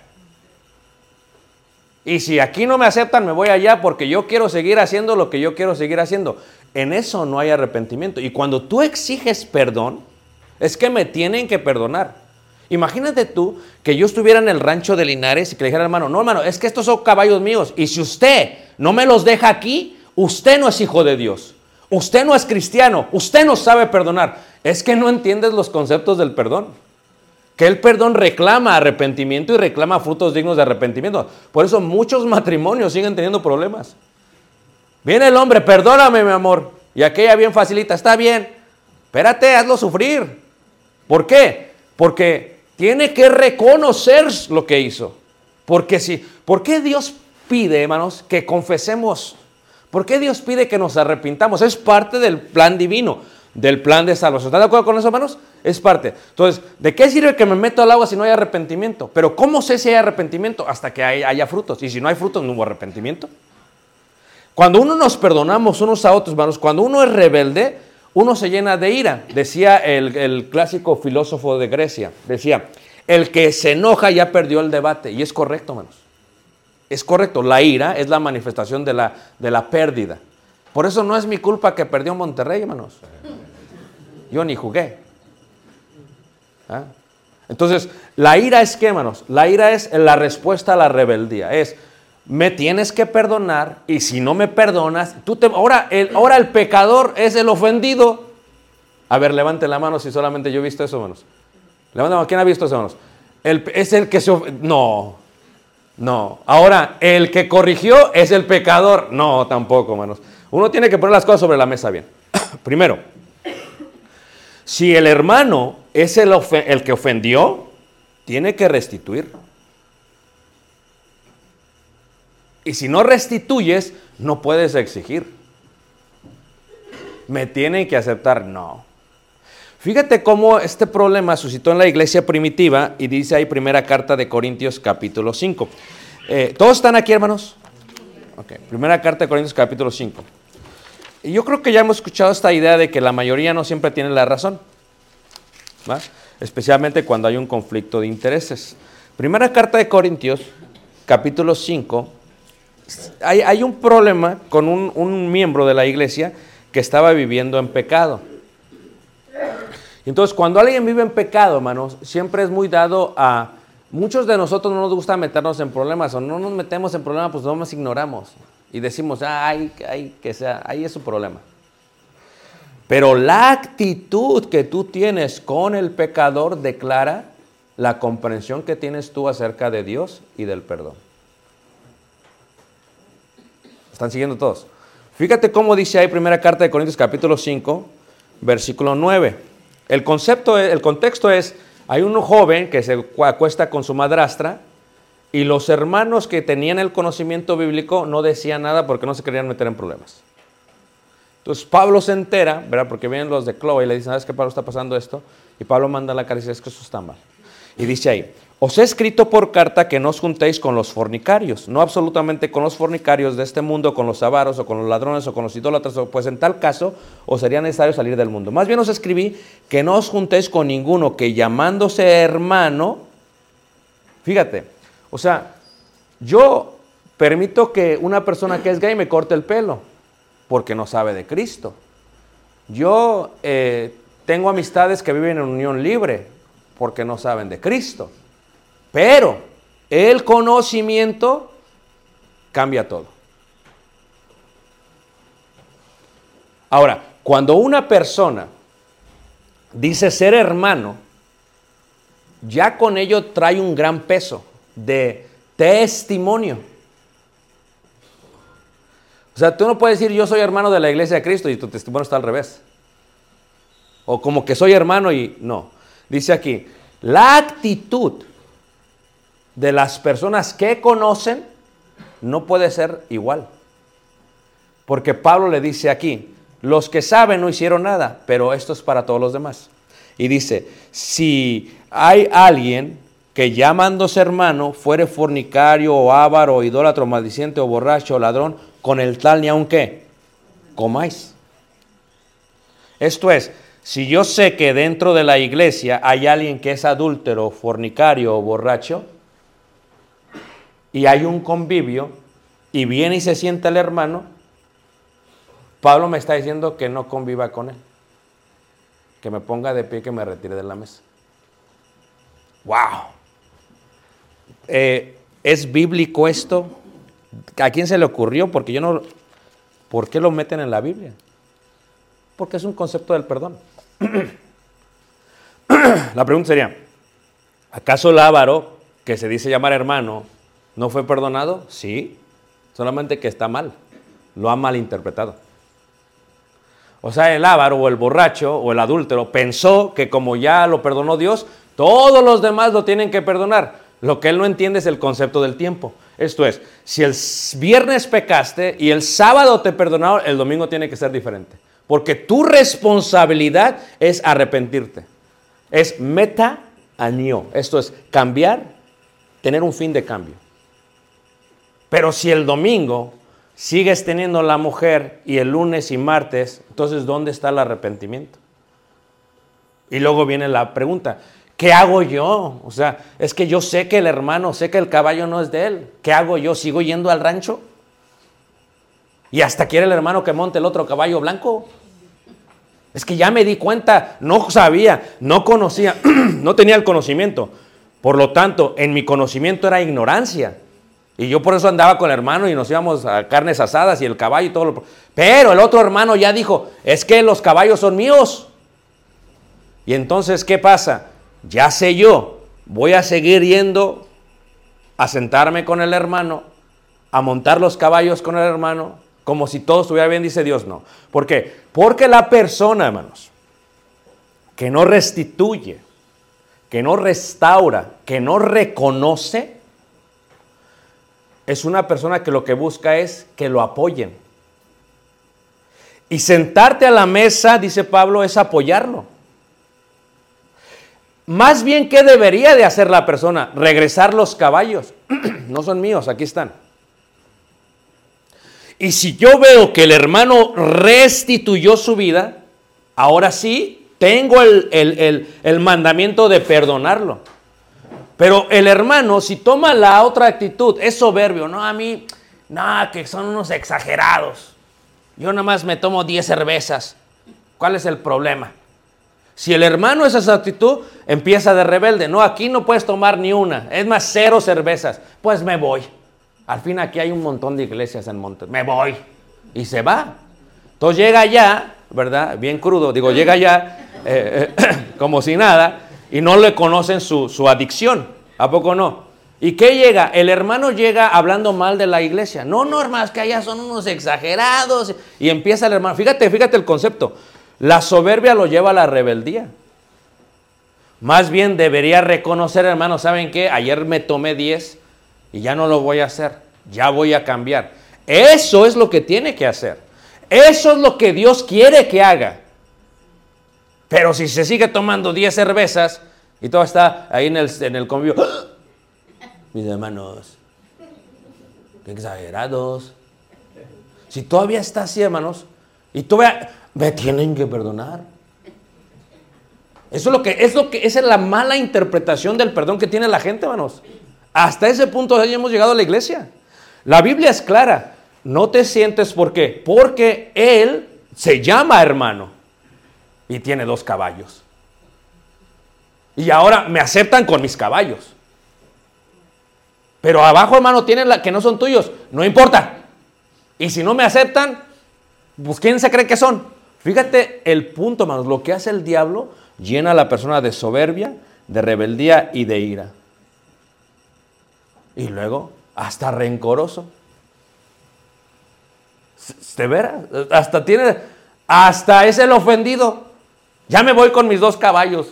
Y si aquí no me aceptan, me voy allá porque yo quiero seguir haciendo lo que yo quiero seguir haciendo. En eso no hay arrepentimiento. Y cuando tú exiges perdón, es que me tienen que perdonar. Imagínate tú que yo estuviera en el rancho de Linares y que le dijera al hermano, no hermano, es que estos son caballos míos. Y si usted no me los deja aquí, usted no es hijo de Dios. Usted no es cristiano. Usted no sabe perdonar. Es que no entiendes los conceptos del perdón. Que el perdón reclama arrepentimiento y reclama frutos dignos de arrepentimiento. Por eso muchos matrimonios siguen teniendo problemas. Viene el hombre, perdóname mi amor. Y aquella bien facilita, está bien. Espérate, hazlo sufrir. ¿Por qué? Porque tiene que reconocer lo que hizo. Porque ¿por qué Dios pide, hermanos, que confesemos? ¿Por qué Dios pide que nos arrepintamos? Es parte del plan divino, del plan de salvación. ¿Están de acuerdo con eso, hermanos? Es parte. Entonces, ¿de qué sirve que me meto al agua si no hay arrepentimiento? Pero ¿cómo sé si hay arrepentimiento? Hasta que haya frutos. Y si no hay frutos, no hubo arrepentimiento. Cuando uno nos perdonamos unos a otros, hermanos, cuando uno es rebelde, uno se llena de ira. Decía el clásico filósofo de Grecia, decía, el que se enoja ya perdió el debate. Y es correcto, hermanos. Es correcto. La ira es la manifestación de la pérdida. Por eso no es mi culpa que perdió Monterrey, hermanos. Yo ni jugué. ¿Ah? Entonces, la ira es ¿qué, hermanos? La ira es la respuesta a la rebeldía. Es, me tienes que perdonar y si no me perdonas, ahora el pecador es el ofendido. A ver, levanten la mano si solamente yo he visto eso, hermanos. Levanten la mano, ¿quién ha visto eso, hermanos? Es el que se ofendió. No. Ahora, el que corrigió es el pecador. No, tampoco, hermanos. Uno tiene que poner las cosas sobre la mesa bien. Primero, si el hermano es el que ofendió, tiene que restituir. Y si no restituyes, no puedes exigir. ¿Me tienen que aceptar? No. Fíjate cómo este problema suscitó en la iglesia primitiva y dice ahí primera carta de Corintios capítulo 5. ¿Todos están aquí, hermanos? Ok, primera carta de Corintios capítulo 5. Y yo creo que ya hemos escuchado esta idea de que la mayoría no siempre tiene la razón, ¿va? Especialmente cuando hay un conflicto de intereses. Primera carta de Corintios capítulo 5. Hay un problema con un miembro de la iglesia que estaba viviendo en pecado. Entonces, cuando alguien vive en pecado, hermanos, siempre es muy dado a... Muchos de nosotros no nos gusta meternos en problemas, o no nos metemos en problemas, pues no nos ignoramos. Y decimos, ahí es su problema. Pero la actitud que tú tienes con el pecador declara la comprensión que tienes tú acerca de Dios y del perdón. ¿Están siguiendo todos? Fíjate cómo dice ahí primera carta de Corintios capítulo 5, versículo 9. El contexto es, hay un joven que se acuesta con su madrastra y los hermanos que tenían el conocimiento bíblico no decían nada porque no se querían meter en problemas. Entonces Pablo se entera, ¿verdad? Porque vienen los de Chloe y le dicen, ¿sabes qué, Pablo, está pasando esto? Y Pablo manda a la cara y dice, es que eso está mal. Y dice ahí, os he escrito por carta que no os juntéis con los fornicarios, no absolutamente con los fornicarios de este mundo, con los avaros o con los ladrones o con los idólatras, pues en tal caso os sería necesario salir del mundo. Más bien os escribí que no os juntéis con ninguno que llamándose hermano, fíjate, o sea, yo permito que una persona que es gay me corte el pelo porque no sabe de Cristo. Yo tengo amistades que viven en unión libre porque no saben de Cristo. Pero el conocimiento cambia todo. Ahora, cuando una persona dice ser hermano, ya con ello trae un gran peso de testimonio. O sea, tú no puedes decir yo soy hermano de la iglesia de Cristo y tu testimonio está al revés. O como que soy hermano y no. Dice aquí, la actitud de las personas que conocen no puede ser igual. Porque Pablo le dice aquí, los que saben no hicieron nada, pero esto es para todos los demás. Y dice, si hay alguien que llamándose hermano fuere fornicario o avaro o idólatra o maldiciente o borracho o ladrón, con el tal ni aun qué, comáis. Esto es, si yo sé que dentro de la iglesia hay alguien que es adúltero, fornicario o borracho, y hay un convivio, y viene y se sienta el hermano, Pablo me está diciendo que no conviva con él, que me ponga de pie, que me retire de la mesa. ¡Wow! ¿Es bíblico esto? ¿A quién se le ocurrió? Porque yo no... ¿Por qué lo meten en la Biblia? Porque es un concepto del perdón. La pregunta sería, ¿acaso el avaro, que se dice llamar hermano, no fue perdonado? Sí, solamente que está mal, lo ha malinterpretado. O sea, el avaro o el borracho o el adúltero pensó que como ya lo perdonó Dios, todos los demás lo tienen que perdonar. Lo que él no entiende es el concepto del tiempo. Esto es, si el viernes pecaste y el sábado te perdonaron, el domingo tiene que ser diferente. Porque tu responsabilidad es arrepentirte. Es meta-anio. Esto es cambiar, tener un fin de cambio. Pero si el domingo sigues teniendo la mujer y el lunes y martes, entonces ¿dónde está el arrepentimiento? Y luego viene la pregunta, ¿qué hago yo? O sea, es que yo sé que el hermano, sé que el caballo no es de él. ¿Qué hago yo? ¿Sigo yendo al rancho? Y hasta quiere el hermano que monte el otro caballo blanco. Es que ya me di cuenta, no sabía, no conocía, no tenía el conocimiento. Por lo tanto, en mi conocimiento era ignorancia. Y yo por eso andaba con el hermano y nos íbamos a carnes asadas y el caballo y todo lo... Pero el otro hermano ya dijo, es que los caballos son míos. Y entonces, ¿qué pasa? Ya sé yo, voy a seguir yendo a sentarme con el hermano, a montar los caballos con el hermano, como si todo estuviera bien, dice Dios, no. ¿Por qué? Porque la persona, hermanos, que no restituye, que no restaura, que no reconoce, es una persona que lo que busca es que lo apoyen. Y sentarte a la mesa, dice Pablo, es apoyarlo. Más bien, ¿qué debería de hacer la persona? Regresar los caballos. No son míos, aquí están. Y si yo veo que el hermano restituyó su vida, ahora sí tengo el mandamiento de perdonarlo. Pero el hermano, si toma la otra actitud, es soberbio. No, a mí, no, que son unos exagerados. Yo nada más me tomo 10 cervezas. ¿Cuál es el problema? Si el hermano es esa actitud, empieza de rebelde. No, aquí no puedes tomar ni una. Es más, 0 cervezas. Pues me voy. Al fin aquí hay un montón de iglesias en Montes. Me voy. Y se va. Entonces llega allá, ¿verdad? Bien crudo. Digo, llega allá como si nada. Y no le conocen su adicción. ¿A poco no? ¿Y qué llega? El hermano llega hablando mal de la iglesia. No, hermanos, que allá son unos exagerados. Y empieza el hermano. Fíjate el concepto. La soberbia lo lleva a la rebeldía. Más bien debería reconocer, hermano, ¿saben qué? Ayer me tomé 10 y ya no lo voy a hacer. Ya voy a cambiar. Eso es lo que tiene que hacer. Eso es lo que Dios quiere que haga. Pero si se sigue tomando 10 cervezas, Y todo está ahí en el convivio. ¡Ah! Mis hermanos, qué exagerados. Si todavía está así, hermanos, y todavía me tienen que perdonar. Esa es la mala interpretación del perdón que tiene la gente, hermanos. Hasta ese punto ya hemos llegado a la iglesia. La Biblia es clara. No te sientes, ¿por qué? Porque él se llama hermano y tiene 2 caballos. Y ahora me aceptan con mis caballos. Pero abajo, hermano, tienen que no son tuyos. No importa. Y si no me aceptan, pues ¿quién se cree que son? Fíjate el punto, hermanos. Lo que hace el diablo llena a la persona de soberbia, de rebeldía y de ira. Y luego, hasta rencoroso. ¿De veras? Hasta es el ofendido. Ya me voy con mis 2 caballos.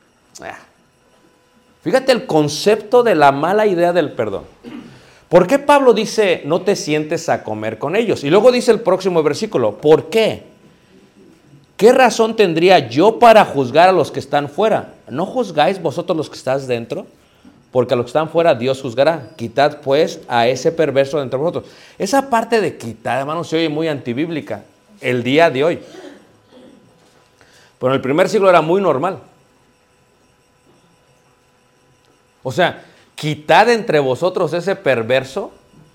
Fíjate el concepto de la mala idea del perdón. ¿Por qué Pablo dice, no te sientes a comer con ellos? Y luego dice el próximo versículo, ¿por qué? ¿Qué razón tendría yo para juzgar a los que están fuera? ¿No juzgáis vosotros los que estáis dentro? Porque a los que están fuera Dios juzgará. Quitad pues a ese perverso de entre vosotros. Esa parte de quitar, hermano, se oye muy antibíblica el día de hoy. Pero en el primer siglo era muy normal. O sea, quitad entre vosotros ese perverso.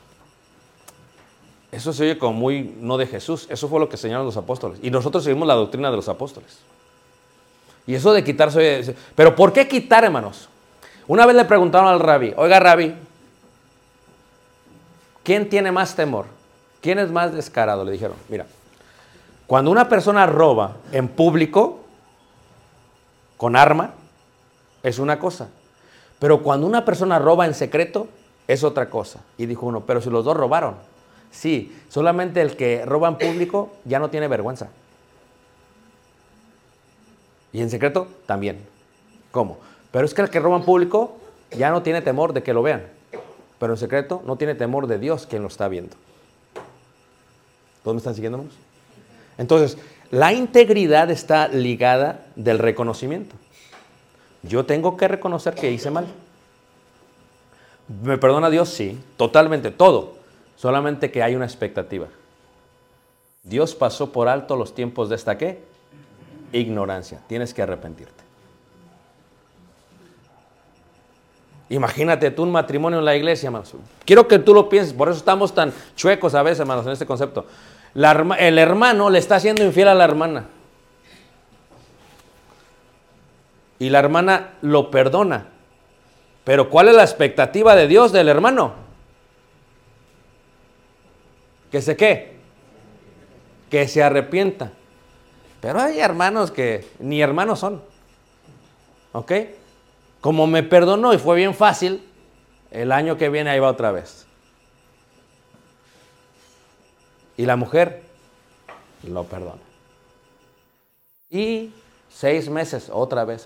Eso se oye como muy no de Jesús. Eso fue lo que enseñaron los apóstoles. Y nosotros seguimos la doctrina de los apóstoles. Y eso de quitar se oye. Pero ¿por qué quitar, hermanos? Una vez le preguntaron al rabí, oiga rabí, ¿quién tiene más temor? ¿Quién es más descarado? Le dijeron, mira, cuando una persona roba en público, con arma, es una cosa. Pero cuando una persona roba en secreto, es otra cosa. Y dijo uno, pero si los 2 robaron. Sí, solamente el que roba en público ya no tiene vergüenza. Y en secreto, también. ¿Cómo? Pero es que el que roba en público ya no tiene temor de que lo vean. Pero en secreto no tiene temor de Dios quien lo está viendo. ¿Todos me están siguiendo, hermanos? Entonces, la integridad está ligada del reconocimiento. Yo tengo que reconocer que hice mal. ¿Me perdona Dios? Sí, totalmente, todo. Solamente que hay una expectativa. Dios pasó por alto los tiempos de esta, ¿qué? Ignorancia. Tienes que arrepentirte. Imagínate tú un matrimonio en la iglesia, hermanos. Quiero que tú lo pienses, por eso estamos tan chuecos a veces, hermanos, en este concepto. El hermano le está siendo infiel a la hermana. Y la hermana lo perdona. Pero ¿cuál es la expectativa de Dios del hermano? ¿Que se qué? Que se arrepienta. Pero hay hermanos que ni hermanos son. ¿Ok? Como me perdonó y fue bien fácil, el año que viene ahí va otra vez. Y la mujer lo perdona. Y 6 meses, otra vez.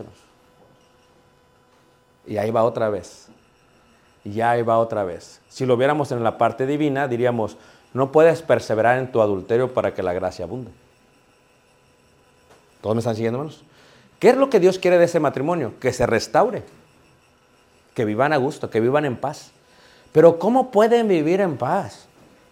Y ahí va otra vez. Y ahí va otra vez. Si lo viéramos en la parte divina, diríamos, no puedes perseverar en tu adulterio para que la gracia abunde. ¿Todos me están siguiendo, hermanos? ¿Qué es lo que Dios quiere de ese matrimonio? Que se restaure. Que vivan a gusto, que vivan en paz. Pero ¿cómo pueden vivir en paz?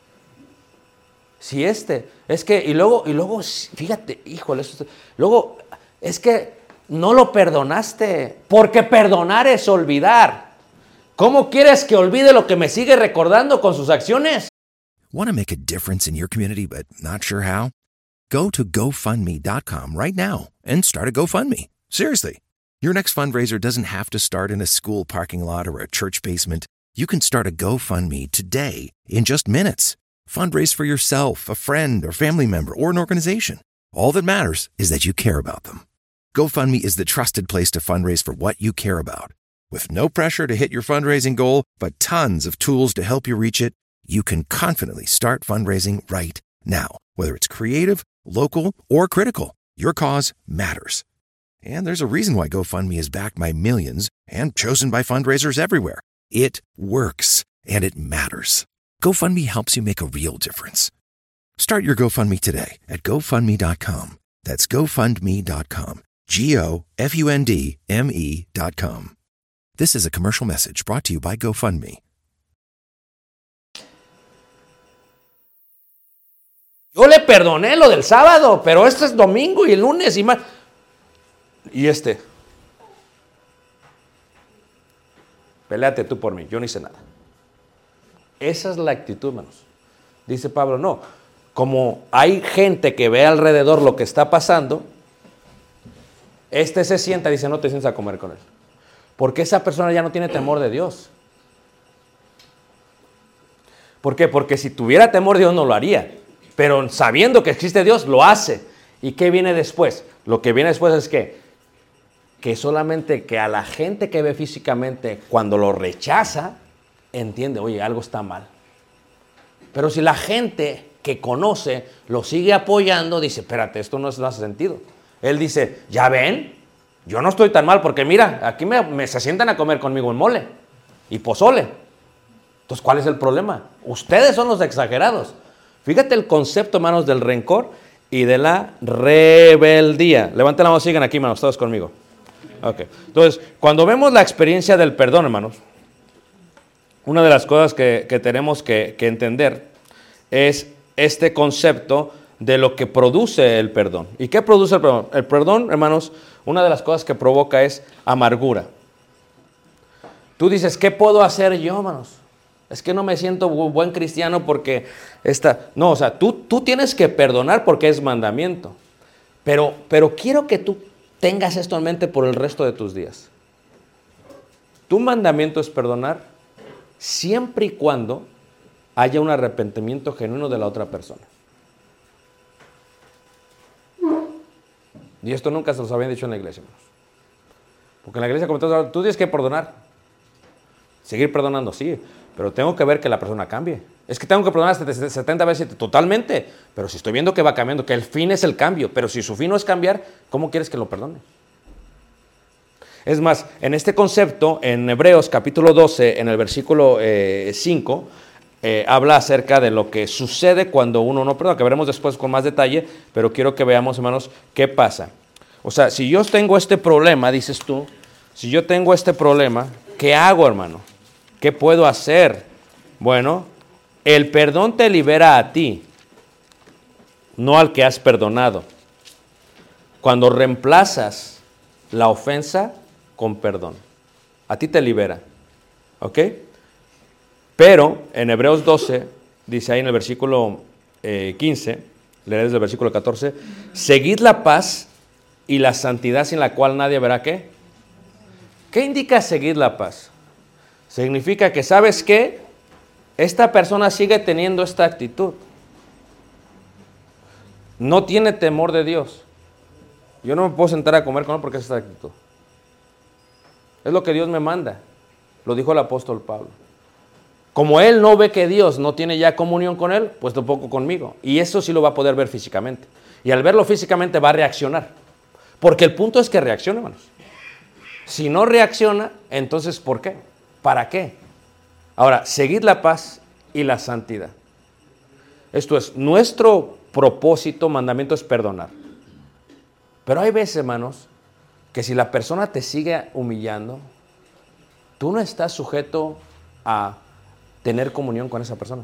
Si es que, y luego, fíjate, híjole, luego, es que no lo perdonaste, porque perdonar es olvidar. ¿Cómo quieres que olvide lo que me sigue recordando con sus acciones? Want to make a difference in your community but not sure how? Go to GoFundMe.com right now and start a GoFundMe. Seriously. Your next fundraiser doesn't have to start in a school parking lot or a church basement. You can start a GoFundMe today in just minutes. Fundraise for yourself, a friend, or family member, or an organization. All that matters is that you care about them. GoFundMe is the trusted place to fundraise for what you care about. With no pressure to hit your fundraising goal, but tons of tools to help you reach it, you can confidently start fundraising right now. Whether it's creative, local, or critical, your cause matters. And there's a reason why GoFundMe is backed by millions and chosen by fundraisers everywhere. It works, and it matters. GoFundMe helps you make a real difference. Start your GoFundMe today at GoFundMe.com. That's GoFundMe.com. GoFundMe.com. This is a commercial message brought to you by GoFundMe. Yo le perdoné lo del sábado, pero esto es domingo y el lunes y más. Y Péleate tú por mí, yo no hice nada. Esa es la actitud, hermanos. Dice Pablo, no. Como hay gente que ve alrededor lo que está pasando, se sienta y dice, no te sientes a comer con él. Porque esa persona ya no tiene temor de Dios. ¿Por qué? Porque si tuviera temor de Dios no lo haría. Pero sabiendo que existe Dios, lo hace. ¿Y qué viene después? Lo que viene después es que solamente que a la gente que ve físicamente, cuando lo rechaza, entiende, oye, algo está mal. Pero si la gente que conoce lo sigue apoyando, dice, espérate, esto no hace sentido. Él dice, ya ven, yo no estoy tan mal porque mira, aquí se sientan a comer conmigo en mole y pozole. Entonces, ¿cuál es el problema? Ustedes son los exagerados. Fíjate el concepto, hermanos, del rencor y de la rebeldía. Levanten la mano, sigan aquí, hermanos, todos conmigo. Okay. Entonces, cuando vemos la experiencia del perdón, hermanos, una de las cosas que tenemos que entender es este concepto de lo que produce el perdón. ¿Y qué produce el perdón? El perdón, hermanos, una de las cosas que provoca es amargura. Tú dices, ¿qué puedo hacer yo, hermanos? Es que no me siento buen cristiano porque No, o sea, tú tienes que perdonar porque es mandamiento. Pero quiero que tú tengas esto en mente por el resto de tus días. Tu mandamiento es perdonar siempre y cuando haya un arrepentimiento genuino de la otra persona. Y esto nunca se los habían dicho en la iglesia, hermanos. Porque en la iglesia, como tú tienes que perdonar. Seguir perdonando, sí, pero tengo que ver que la persona cambie. Es que tengo que perdonar hasta 70 veces totalmente, pero si estoy viendo que va cambiando, que el fin es el cambio, pero si su fin no es cambiar, ¿cómo quieres que lo perdone? Es más, en este concepto, en Hebreos capítulo 12, en el versículo 5, habla acerca de lo que sucede cuando uno no perdona, que veremos después con más detalle, pero quiero que veamos, hermanos, qué pasa. O sea, si yo tengo este problema, dices tú, si yo tengo este problema, ¿qué hago, hermano? ¿Qué puedo hacer? Bueno, el perdón te libera a ti, no al que has perdonado. Cuando reemplazas la ofensa con perdón, a ti te libera, ¿ok? Pero en Hebreos 12, dice ahí en el versículo 15, leeré desde el versículo 14, seguid la paz y la santidad sin la cual nadie verá ¿qué? ¿Qué indica seguir la paz? Significa que, ¿sabes qué? Esta persona sigue teniendo esta actitud. No tiene temor de Dios. Yo no me puedo sentar a comer con él porque es esta actitud. Es lo que Dios me manda. Lo dijo el apóstol Pablo. Como él no ve que Dios no tiene ya comunión con él, pues tampoco conmigo. Y eso sí lo va a poder ver físicamente. Y al verlo físicamente va a reaccionar. Porque el punto es que reaccione, hermanos. Si no reacciona, entonces ¿por qué? ¿Para qué? Ahora, seguid la paz y la santidad. Esto es, nuestro propósito, mandamiento es perdonar. Pero hay veces, hermanos, que si la persona te sigue humillando, tú no estás sujeto a tener comunión con esa persona.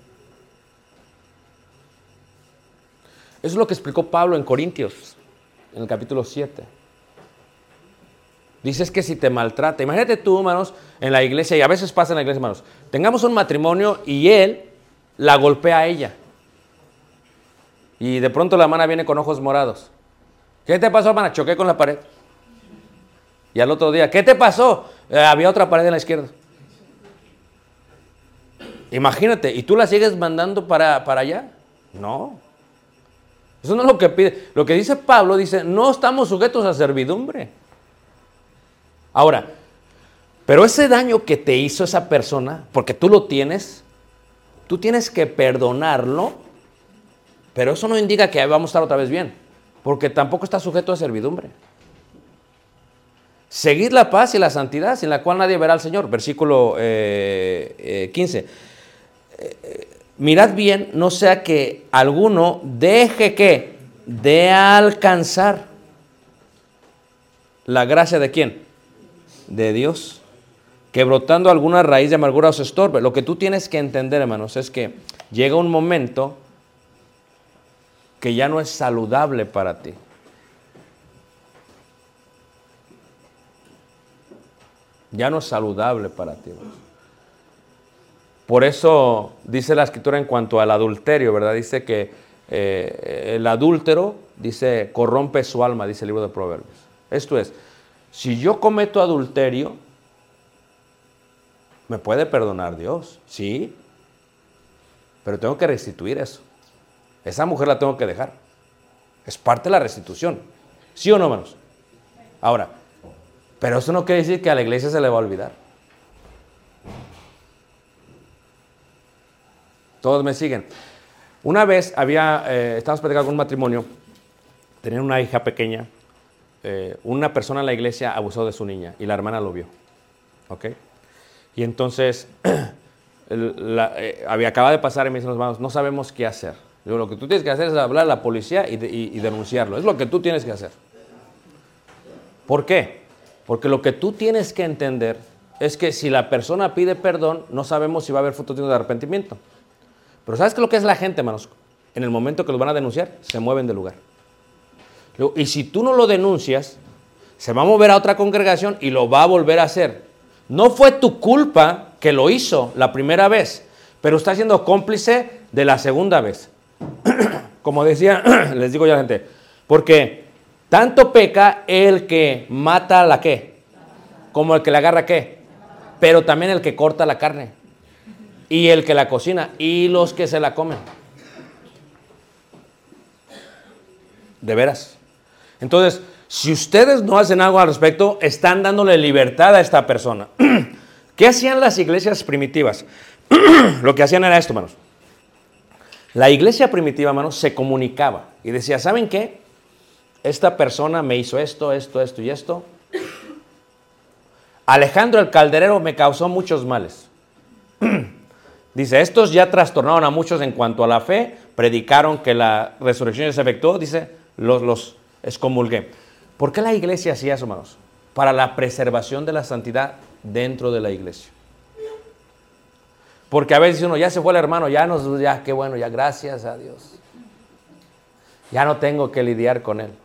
Eso es lo que explicó Pablo en Corintios, en el capítulo 7. Dices que si te maltrata, imagínate tú, hermanos, en la iglesia, y a veces pasa en la iglesia, hermanos, tengamos un matrimonio y él la golpea a ella. Y de pronto la hermana viene con ojos morados. ¿Qué te pasó, hermana? Choqué con la pared. Y al otro día, ¿qué te pasó? Había otra pared en la izquierda. Imagínate, ¿y tú la sigues mandando para allá? No. Eso no es lo que pide. Lo que dice Pablo, dice, no estamos sujetos a servidumbre. Ahora, pero ese daño que te hizo esa persona, porque tú lo tienes, tú tienes que perdonarlo, pero eso no indica que vamos a estar otra vez bien, porque tampoco está sujeto a servidumbre. Seguid la paz y la santidad, sin la cual nadie verá al Señor. Versículo 15. Mirad bien, no sea que alguno deje ¿qué? De alcanzar. la gracia de quién? De Dios. Que brotando alguna raíz de amargura os estorbe. Lo que tú tienes que entender, hermanos, es que llega un momento que ya no es saludable para ti. Ya no es saludable para ti, hermanos. Por eso dice la Escritura en cuanto al adulterio, ¿verdad? Dice que el adúltero, dice, corrompe su alma, dice el libro de Proverbios. Esto es, si yo cometo adulterio, ¿me puede perdonar Dios? Sí, pero tengo que restituir eso. Esa mujer la tengo que dejar. Es parte de la restitución. ¿Sí o no, hermanos? Ahora, pero eso no quiere decir que a la iglesia se le va a olvidar. Todos me siguen. Una vez estábamos platicando con un matrimonio, tenían una hija pequeña, una persona en la iglesia abusó de su niña y la hermana lo vio. ¿Ok? Y entonces, acaba de pasar y me dicen los hermanos, no sabemos qué hacer. Digo, lo que tú tienes que hacer es hablar a la policía y denunciarlo. Es lo que tú tienes que hacer. ¿Por qué? Porque lo que tú tienes que entender es que si la persona pide perdón, no sabemos si va a haber frutos de arrepentimiento. Pero ¿sabes qué es lo que es la gente, hermanos? En el momento que los van a denunciar, se mueven del lugar. Y si tú no lo denuncias, se va a mover a otra congregación y lo va a volver a hacer. No fue tu culpa que lo hizo la primera vez, pero está siendo cómplice de la segunda vez. Como decía, les digo yo a la gente, porque tanto peca el que mata la ¿qué? Como el que le agarra ¿qué? Pero también el que corta la carne. Y el que la cocina, y los que se la comen. De veras. Entonces, si ustedes no hacen algo al respecto, están dándole libertad a esta persona. ¿Qué hacían las iglesias primitivas? Lo que hacían era esto, hermanos. La iglesia primitiva, hermanos, se comunicaba y decía, ¿saben qué? Esta persona me hizo esto, esto, esto y esto. Alejandro el calderero me causó muchos males. Dice, estos ya trastornaron a muchos en cuanto a la fe, predicaron que la resurrección ya se efectuó, dice, los excomulgué. ¿Por qué la iglesia hacía eso, hermanos? Para la preservación de la santidad dentro de la iglesia. Porque a veces uno, ya se fue el hermano, ya qué bueno, ya gracias a Dios. Ya no tengo que lidiar con él.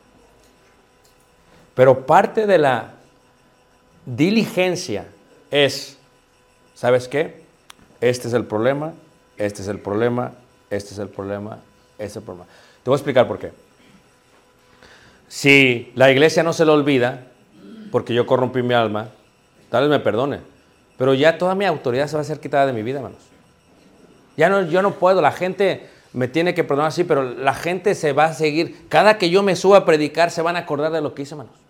Pero parte de la diligencia es, ¿sabes qué? Este es el problema, este es el problema, este es el problema, este es el problema. Te voy a explicar por qué. Si la iglesia no se lo olvida, porque yo corrompí mi alma, tal vez me perdone, pero ya toda mi autoridad se va a ser quitada de mi vida, hermanos. Yo no puedo, la gente me tiene que perdonar así, pero la gente se va a seguir. Cada que yo me suba a predicar, se van a acordar de lo que hice, hermanos.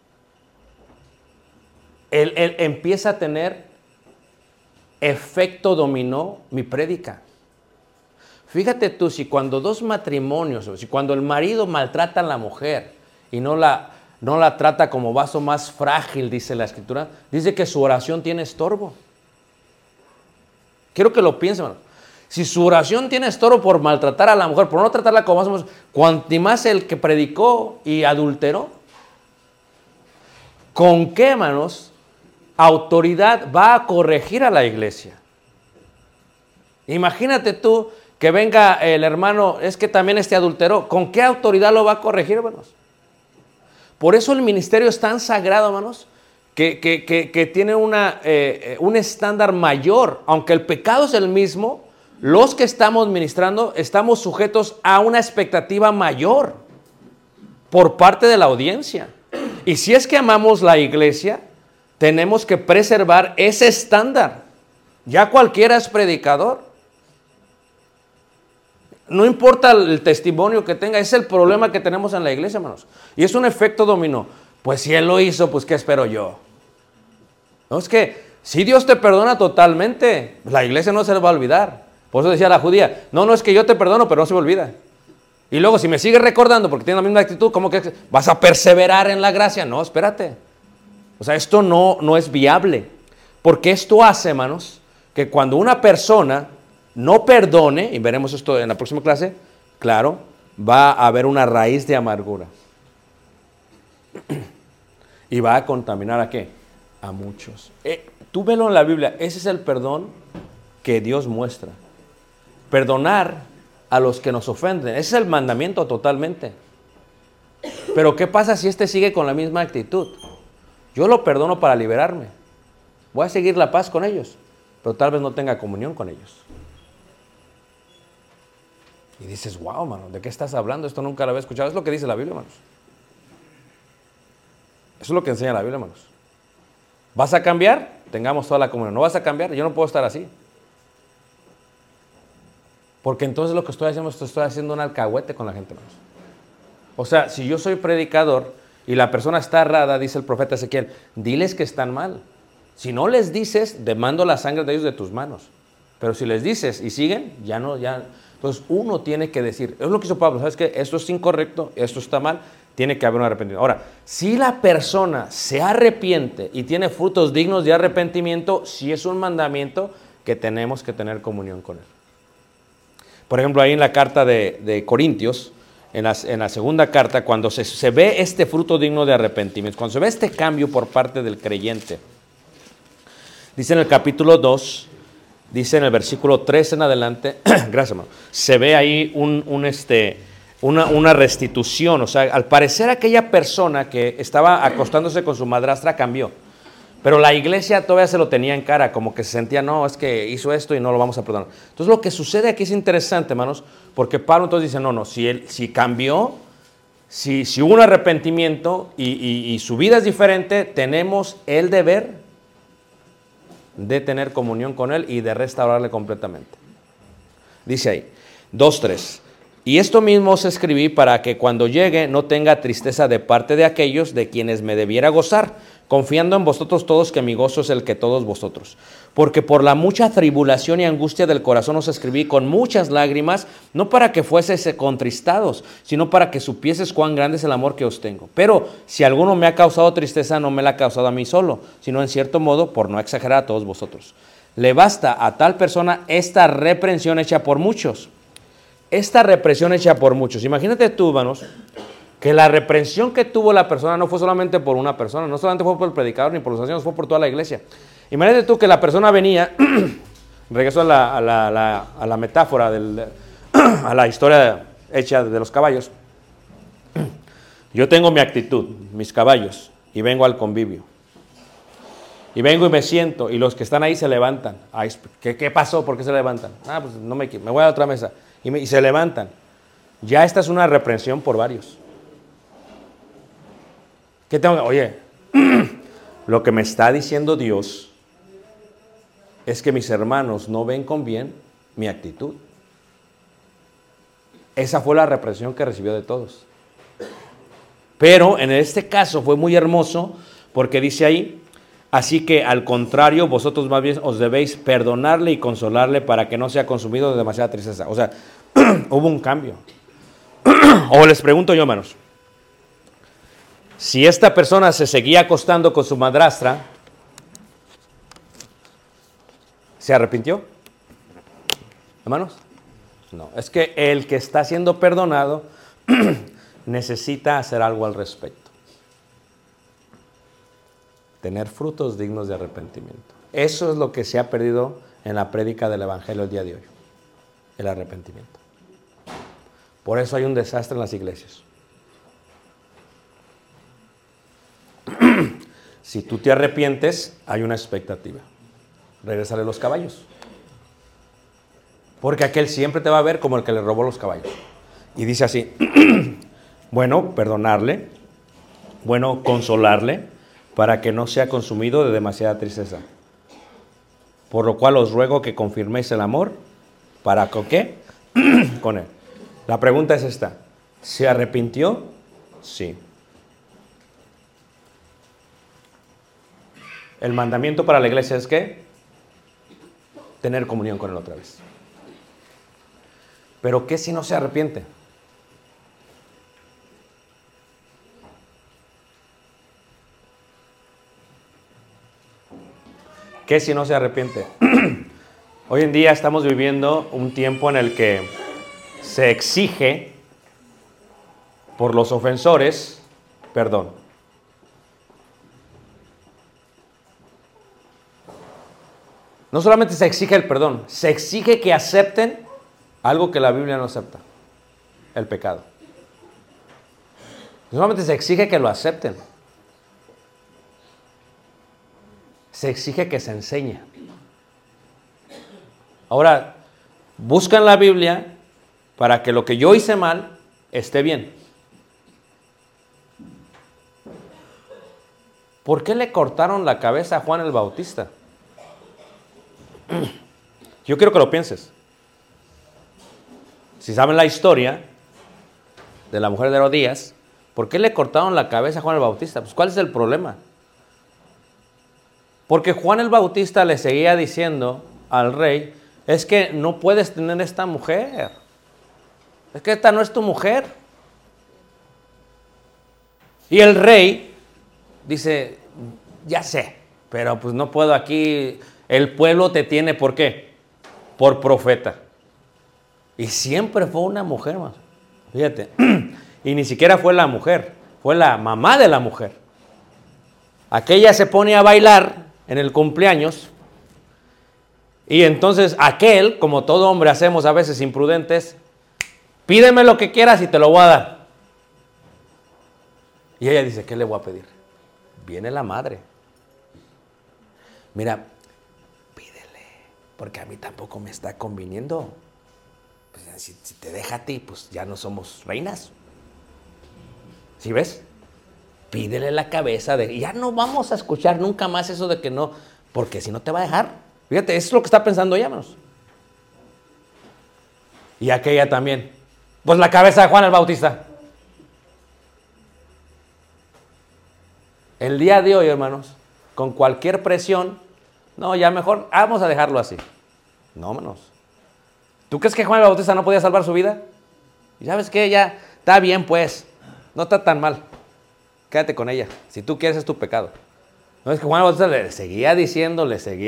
Él empieza a tener efecto dominó mi prédica. Fíjate tú, si cuando dos matrimonios, si cuando el marido maltrata a la mujer y no la trata como vaso más frágil, dice la Escritura, dice que su oración tiene estorbo. Quiero que lo piensen, hermano. Si su oración tiene estorbo por maltratar a la mujer, por no tratarla como vaso más, cuanto más el que predicó y adulteró, ¿con qué, hermanos, autoridad va a corregir a la iglesia? Imagínate tú que venga el hermano, es que también adulteró. ¿Con qué autoridad lo va a corregir, hermanos? Por eso el ministerio es tan sagrado, hermanos, que tiene un estándar mayor. Aunque el pecado es el mismo, los que estamos ministrando estamos sujetos a una expectativa mayor por parte de la audiencia. Y si es que amamos la iglesia, tenemos que preservar ese estándar. Ya cualquiera es predicador. No importa el testimonio que tenga, es el problema que tenemos en la iglesia, hermanos. Y es un efecto dominó. Pues si él lo hizo, pues ¿qué espero yo? No, es que si Dios te perdona totalmente, la iglesia no se le va a olvidar. Por eso decía la judía, no es que yo te perdono, pero no se me olvida. Y luego si me sigues recordando porque tienes la misma actitud, ¿cómo que vas a perseverar en la gracia? No, espérate. O sea, esto no es viable. Porque esto hace, hermanos, que cuando una persona no perdone, y veremos esto en la próxima clase, claro, va a haber una raíz de amargura. Y va a contaminar ¿a qué? A muchos. Tú velo en la Biblia, ese es el perdón que Dios muestra. Perdonar a los que nos ofenden, ese es el mandamiento totalmente. Pero ¿qué pasa si este sigue con la misma actitud? Yo lo perdono para liberarme. Voy a seguir la paz con ellos, pero tal vez no tenga comunión con ellos. Y dices, wow, mano, ¿de qué estás hablando? Esto nunca lo había escuchado. Es lo que dice la Biblia, hermanos. Eso es lo que enseña la Biblia, hermanos. ¿Vas a cambiar? Tengamos toda la comunión. ¿No vas a cambiar? Yo no puedo estar así. Porque entonces lo que estoy haciendo un alcahuete con la gente, hermanos. O sea, si yo soy predicador y la persona está errada, dice el profeta Ezequiel, diles que están mal. Si no les dices, demando la sangre de ellos de tus manos. Pero si les dices y siguen, ya no. Entonces uno tiene que decir, es lo que hizo Pablo, ¿sabes qué? Esto es incorrecto, esto está mal, tiene que haber un arrepentimiento. Ahora, si la persona se arrepiente y tiene frutos dignos de arrepentimiento, sí es un mandamiento que tenemos que tener comunión con él. Por ejemplo, ahí en la carta de Corintios, en la segunda carta, cuando se ve este fruto digno de arrepentimiento, cuando se ve este cambio por parte del creyente, dice en el capítulo 2, dice en el versículo 3 en adelante, gracias hermano, se ve ahí una restitución. O sea, al parecer aquella persona que estaba acostándose con su madrastra cambió, pero la iglesia todavía se lo tenía en cara, como que se sentía, no, es que hizo esto y no lo vamos a perdonar. Entonces lo que sucede aquí es interesante, hermanos, porque Pablo entonces dice, no, si cambió, si hubo un arrepentimiento y su vida es diferente, tenemos el deber de tener comunión con él y de restaurarle completamente. Dice ahí, 2:3. Y esto mismo os escribí para que cuando llegue no tenga tristeza de parte de aquellos de quienes me debiera gozar, confiando en vosotros todos que mi gozo es el que todos vosotros. Porque por la mucha tribulación y angustia del corazón os escribí con muchas lágrimas, no para que fueseis contristados, sino para que supieses cuán grande es el amor que os tengo. Pero si alguno me ha causado tristeza, no me la ha causado a mí solo, sino en cierto modo, por no exagerar, a todos vosotros. Le basta a tal persona esta reprensión hecha por muchos. Esta represión hecha por muchos. Imagínate tú, hermanos, que la reprensión que tuvo la persona no fue solamente por una persona, no solamente fue por el predicador ni por los ancianos, fue por toda la iglesia. Imagínate tú que la persona venía, regreso a la metáfora, a la historia hecha de los caballos. Yo tengo mi actitud, mis caballos, y vengo al convivio. Y vengo y me siento, y los que están ahí se levantan. Ay, ¿qué pasó? ¿Por qué se levantan? Pues no me voy a otra mesa. Y se levantan. Ya esta es una reprensión por varios. ¿Qué tengo? Oye, lo que me está diciendo Dios es que mis hermanos no ven con bien mi actitud. Esa fue la reprensión que recibió de todos. Pero en este caso fue muy hermoso porque dice ahí, así que al contrario, vosotros más bien os debéis perdonarle y consolarle para que no sea consumido de demasiada tristeza. O sea, hubo un cambio. O les pregunto yo, hermanos, si esta persona se seguía acostando con su madrastra, ¿se arrepintió? Hermanos, no. Es que el que está siendo perdonado necesita hacer algo al respecto. Tener frutos dignos de arrepentimiento. Eso es lo que se ha perdido en la prédica del Evangelio el día de hoy. El arrepentimiento. Por eso hay un desastre en las iglesias. Si tú te arrepientes, hay una expectativa. Regresarle los caballos. Porque aquel siempre te va a ver como el que le robó los caballos. Y dice así, bueno, perdonarle, bueno, consolarle, para que no sea consumido de demasiada tristeza. Por lo cual os ruego que confirméis el amor, ¿para con qué? Con él. La pregunta es esta, ¿se arrepintió? Sí. El mandamiento para la iglesia es ¿qué? Tener comunión con él otra vez. ¿Pero qué si no se arrepiente? ¿Qué si no se arrepiente? Hoy en día estamos viviendo un tiempo en el que se exige por los ofensores perdón. No solamente se exige el perdón, se exige que acepten algo que la Biblia no acepta, el pecado. No solamente se exige que lo acepten, se exige que se enseñe. Ahora, buscan la Biblia para que lo que yo hice mal esté bien. ¿Por qué le cortaron la cabeza a Juan el Bautista? Yo quiero que lo pienses. Si saben la historia de la mujer de Herodías, ¿por qué le cortaron la cabeza a Juan el Bautista? Pues ¿cuál es el problema? Porque Juan el Bautista le seguía diciendo al rey, es que no puedes tener esta mujer. Es que esta no es tu mujer. Y el rey dice, ya sé, pero pues no puedo aquí. El pueblo te tiene, ¿por qué? Por profeta. Y siempre fue una mujer, más. Fíjate. Y ni siquiera fue la mujer, fue la mamá de la mujer. Aquella se pone a bailar en el cumpleaños. Y entonces aquel, como todo hombre hacemos a veces imprudentes, pídeme lo que quieras y te lo voy a dar. Y ella dice, ¿qué le voy a pedir? Viene la madre. Mira, pídele, porque a mí tampoco me está conviniendo. Pues, si te deja a ti, pues ya no somos reinas. ¿Sí ves? Pídele la cabeza de... Ya no vamos a escuchar nunca más eso de que no, porque si no te va a dejar. Fíjate, eso es lo que está pensando ella, hermanos. Y aquella también. Pues la cabeza de Juan el Bautista. El día de hoy, hermanos, con cualquier presión, no, ya mejor, vamos a dejarlo así. No, hermanos. ¿Tú crees que Juan el Bautista no podía salvar su vida? ¿Y sabes qué? Ya está bien, pues. No está tan mal. Quédate con ella. Si tú quieres, es tu pecado. No es que Juan el Bautista le seguía diciendo,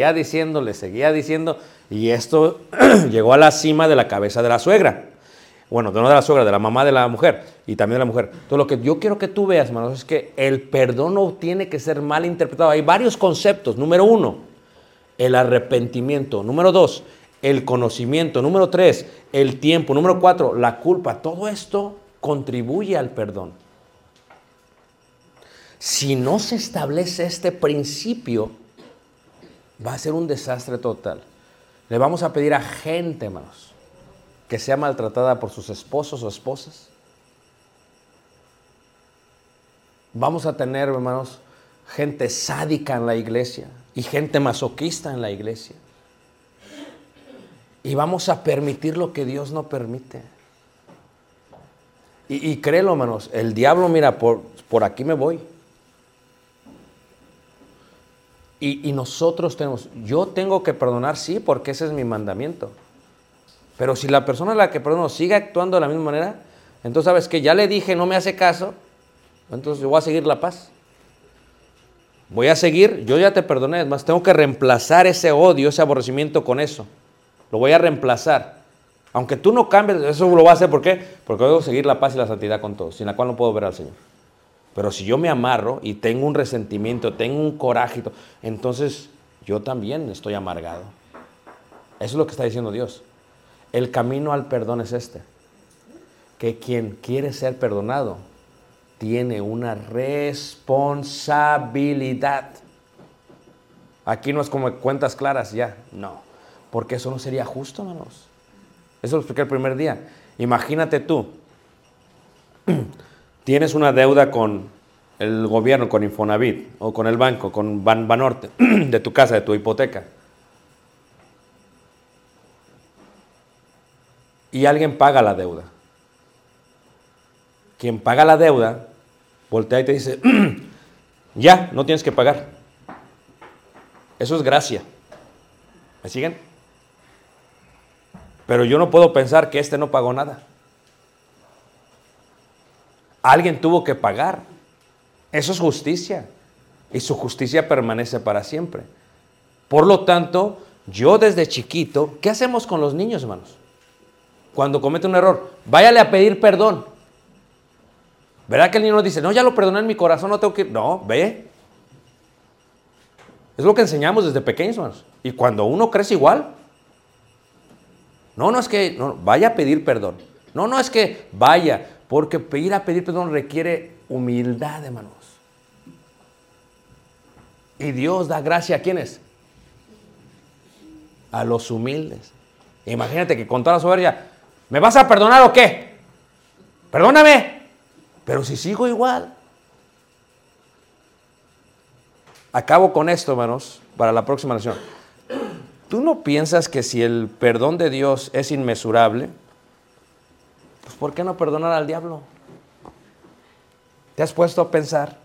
y esto llegó a la cima de la cabeza de la suegra. Bueno, no de la suegra, de la mamá de la mujer y también de la mujer. Entonces, lo que yo quiero que tú veas, hermanos, es que el perdón no tiene que ser mal interpretado. Hay varios conceptos. Número 1, el arrepentimiento. Número 2, el conocimiento. Número 3, el tiempo. Número 4, la culpa. Todo esto contribuye al perdón. Si no se establece este principio, va a ser un desastre total. Le vamos a pedir a gente, hermanos, que sea maltratada por sus esposos o esposas. Vamos a tener, hermanos, gente sádica en la iglesia y gente masoquista en la iglesia. Y vamos a permitir lo que Dios no permite. Y créelo, hermanos, el diablo, mira, por aquí me voy. Y nosotros yo tengo que perdonar, sí, porque ese es mi mandamiento. Pero si la persona a la que perdono sigue actuando de la misma manera, entonces, ¿sabes qué? Ya le dije, no me hace caso, entonces yo voy a seguir la paz. Voy a seguir, yo ya te perdoné, es más, tengo que reemplazar ese odio, ese aborrecimiento con eso. Lo voy a reemplazar. Aunque tú no cambies, eso lo voy a hacer, ¿por qué? Porque debo seguir la paz y la santidad con todos, sin la cual no puedo ver al Señor. Pero si yo me amarro y tengo un resentimiento, tengo un coraje, entonces yo también estoy amargado. Eso es lo que está diciendo Dios. El camino al perdón es este. Que quien quiere ser perdonado tiene una responsabilidad. Aquí no es como cuentas claras ya. No. Porque eso no sería justo, hermanos. Eso lo expliqué el primer día. Imagínate tú. Tienes una deuda con el gobierno, con Infonavit, o con el banco, con Banorte, de tu casa, de tu hipoteca. Y alguien paga la deuda. Quien paga la deuda, voltea y te dice, ya, no tienes que pagar. Eso es gracia. ¿Me siguen? Pero yo no puedo pensar que este no pagó nada. Alguien tuvo que pagar. Eso es justicia. Y su justicia permanece para siempre. Por lo tanto, yo desde chiquito, ¿qué hacemos con los niños, hermanos? Cuando comete un error, váyale a pedir perdón. ¿Verdad que el niño nos dice, no, ya lo perdoné en mi corazón, no tengo que ir? No, ve. Es lo que enseñamos desde pequeños, hermanos. Y cuando uno crece igual, no es que vaya a pedir perdón. No es que vaya, porque ir a pedir perdón requiere humildad, hermanos. Y Dios da gracia a ¿quiénes? A los humildes. Imagínate que con toda la soberbia, ¿me vas a perdonar o qué? Perdóname. Pero si sigo igual. Acabo con esto, hermanos, para la próxima lección. ¿Tú no piensas que si el perdón de Dios es inmesurable, pues ¿por qué no perdonar al diablo? ¿Te has puesto a pensar?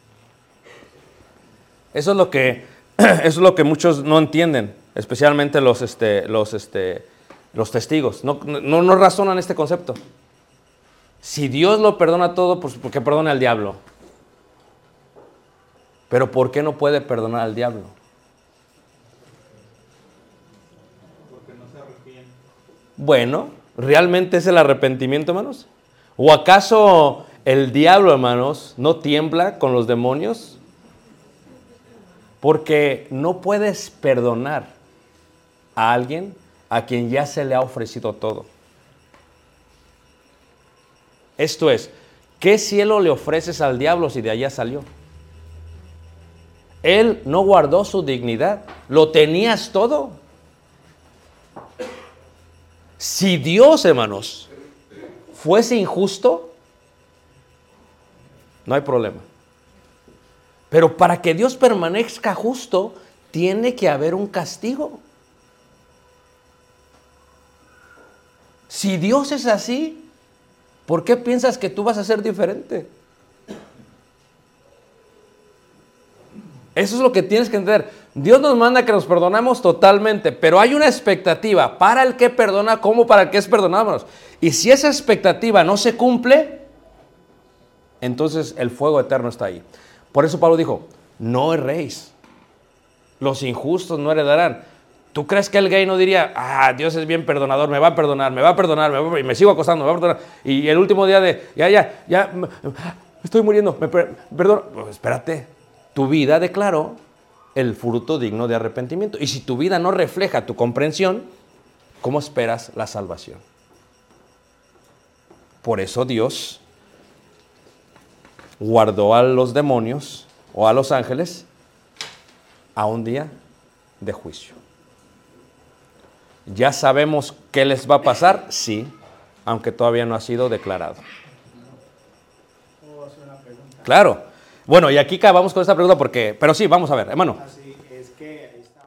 Eso es lo que muchos no entienden, especialmente los testigos. No razonan este concepto. Si Dios lo perdona todo, pues ¿por qué perdona al diablo? Pero ¿por qué no puede perdonar al diablo? Porque no se arrepiente. Bueno, ¿realmente es el arrepentimiento, hermanos? ¿O acaso el diablo, hermanos, no tiembla con los demonios? Porque no puedes perdonar a alguien a quien ya se le ha ofrecido todo. Esto es, ¿qué cielo le ofreces al diablo si de allá salió? Él no guardó su dignidad, lo tenías todo. Si Dios, hermanos, fuese injusto, no hay problema. Pero para que Dios permanezca justo, tiene que haber un castigo. Si Dios es así, ¿por qué piensas que tú vas a ser diferente? Eso es lo que tienes que entender. Dios nos manda que nos perdonamos totalmente, pero hay una expectativa para el que perdona como para el que es perdonado. Y si esa expectativa no se cumple, entonces el fuego eterno está ahí. Por eso Pablo dijo, no erréis. Los injustos no heredarán. ¿Tú crees que el gay no diría, Dios es bien perdonador, me va a perdonar, y me sigo acostando, me va a perdonar? Y el último día de, ya, estoy muriendo, perdón. Pues espérate, tu vida declaró el fruto digno de arrepentimiento. Y si tu vida no refleja tu comprensión, ¿cómo esperas la salvación? Por eso Dios guardó a los demonios o a los ángeles a un día de juicio. ¿Ya sabemos qué les va a pasar? Sí, aunque todavía no ha sido declarado. ¿Puedo hacer una pregunta? Claro. Bueno, y aquí acabamos con esta pregunta porque... Pero sí, vamos a ver, hermano. Así es que ahí está.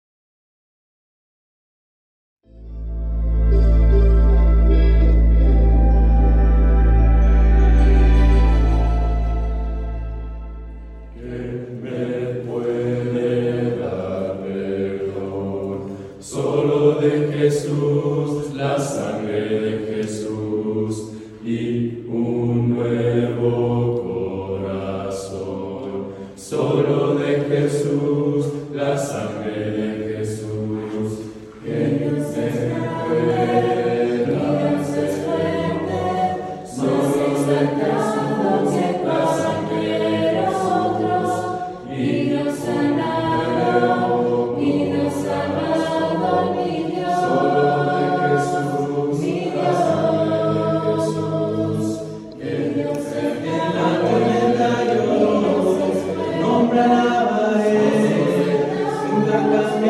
Solo de Jesús, la sangre de Jesús y un nuevo corazón. Solo de Jesús, la sangre de Jesús. Que Dios me pueda defender. Solo de Jesús, la sangre de nosotros y Dios sanará. Nombre alabaré, nunca cambiaré.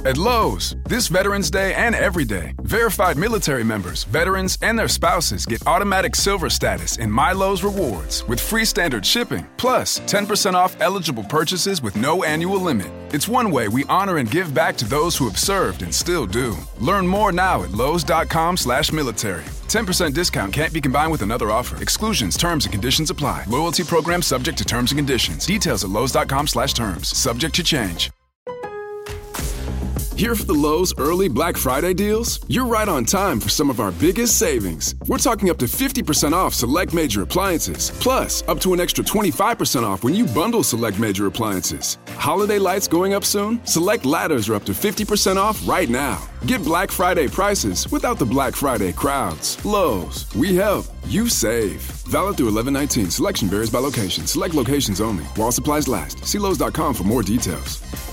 At Lowe's, this Veterans Day and every day, verified military members, veterans, and their spouses get automatic silver status in My Lowe's Rewards with free standard shipping, plus 10% off eligible purchases with no annual limit. It's one way we honor and give back to those who have served and still do. Learn more now at lowes.com/military. 10% discount can't be combined with another offer. Exclusions, terms, and conditions apply. Loyalty program subject to terms and conditions. Details at lowes.com/terms. Subject to change. Here for the Lowe's early Black Friday deals? You're right on time for some of our biggest savings. We're talking up to 50% off select major appliances, plus up to an extra 25% off when you bundle select major appliances. Holiday lights going up soon? Select ladders are up to 50% off right now. Get Black Friday prices without the Black Friday crowds. Lowe's, we help, you save. Valid through 11/19. Selection varies by location. Select locations only. While supplies last. See Lowe's.com for more details.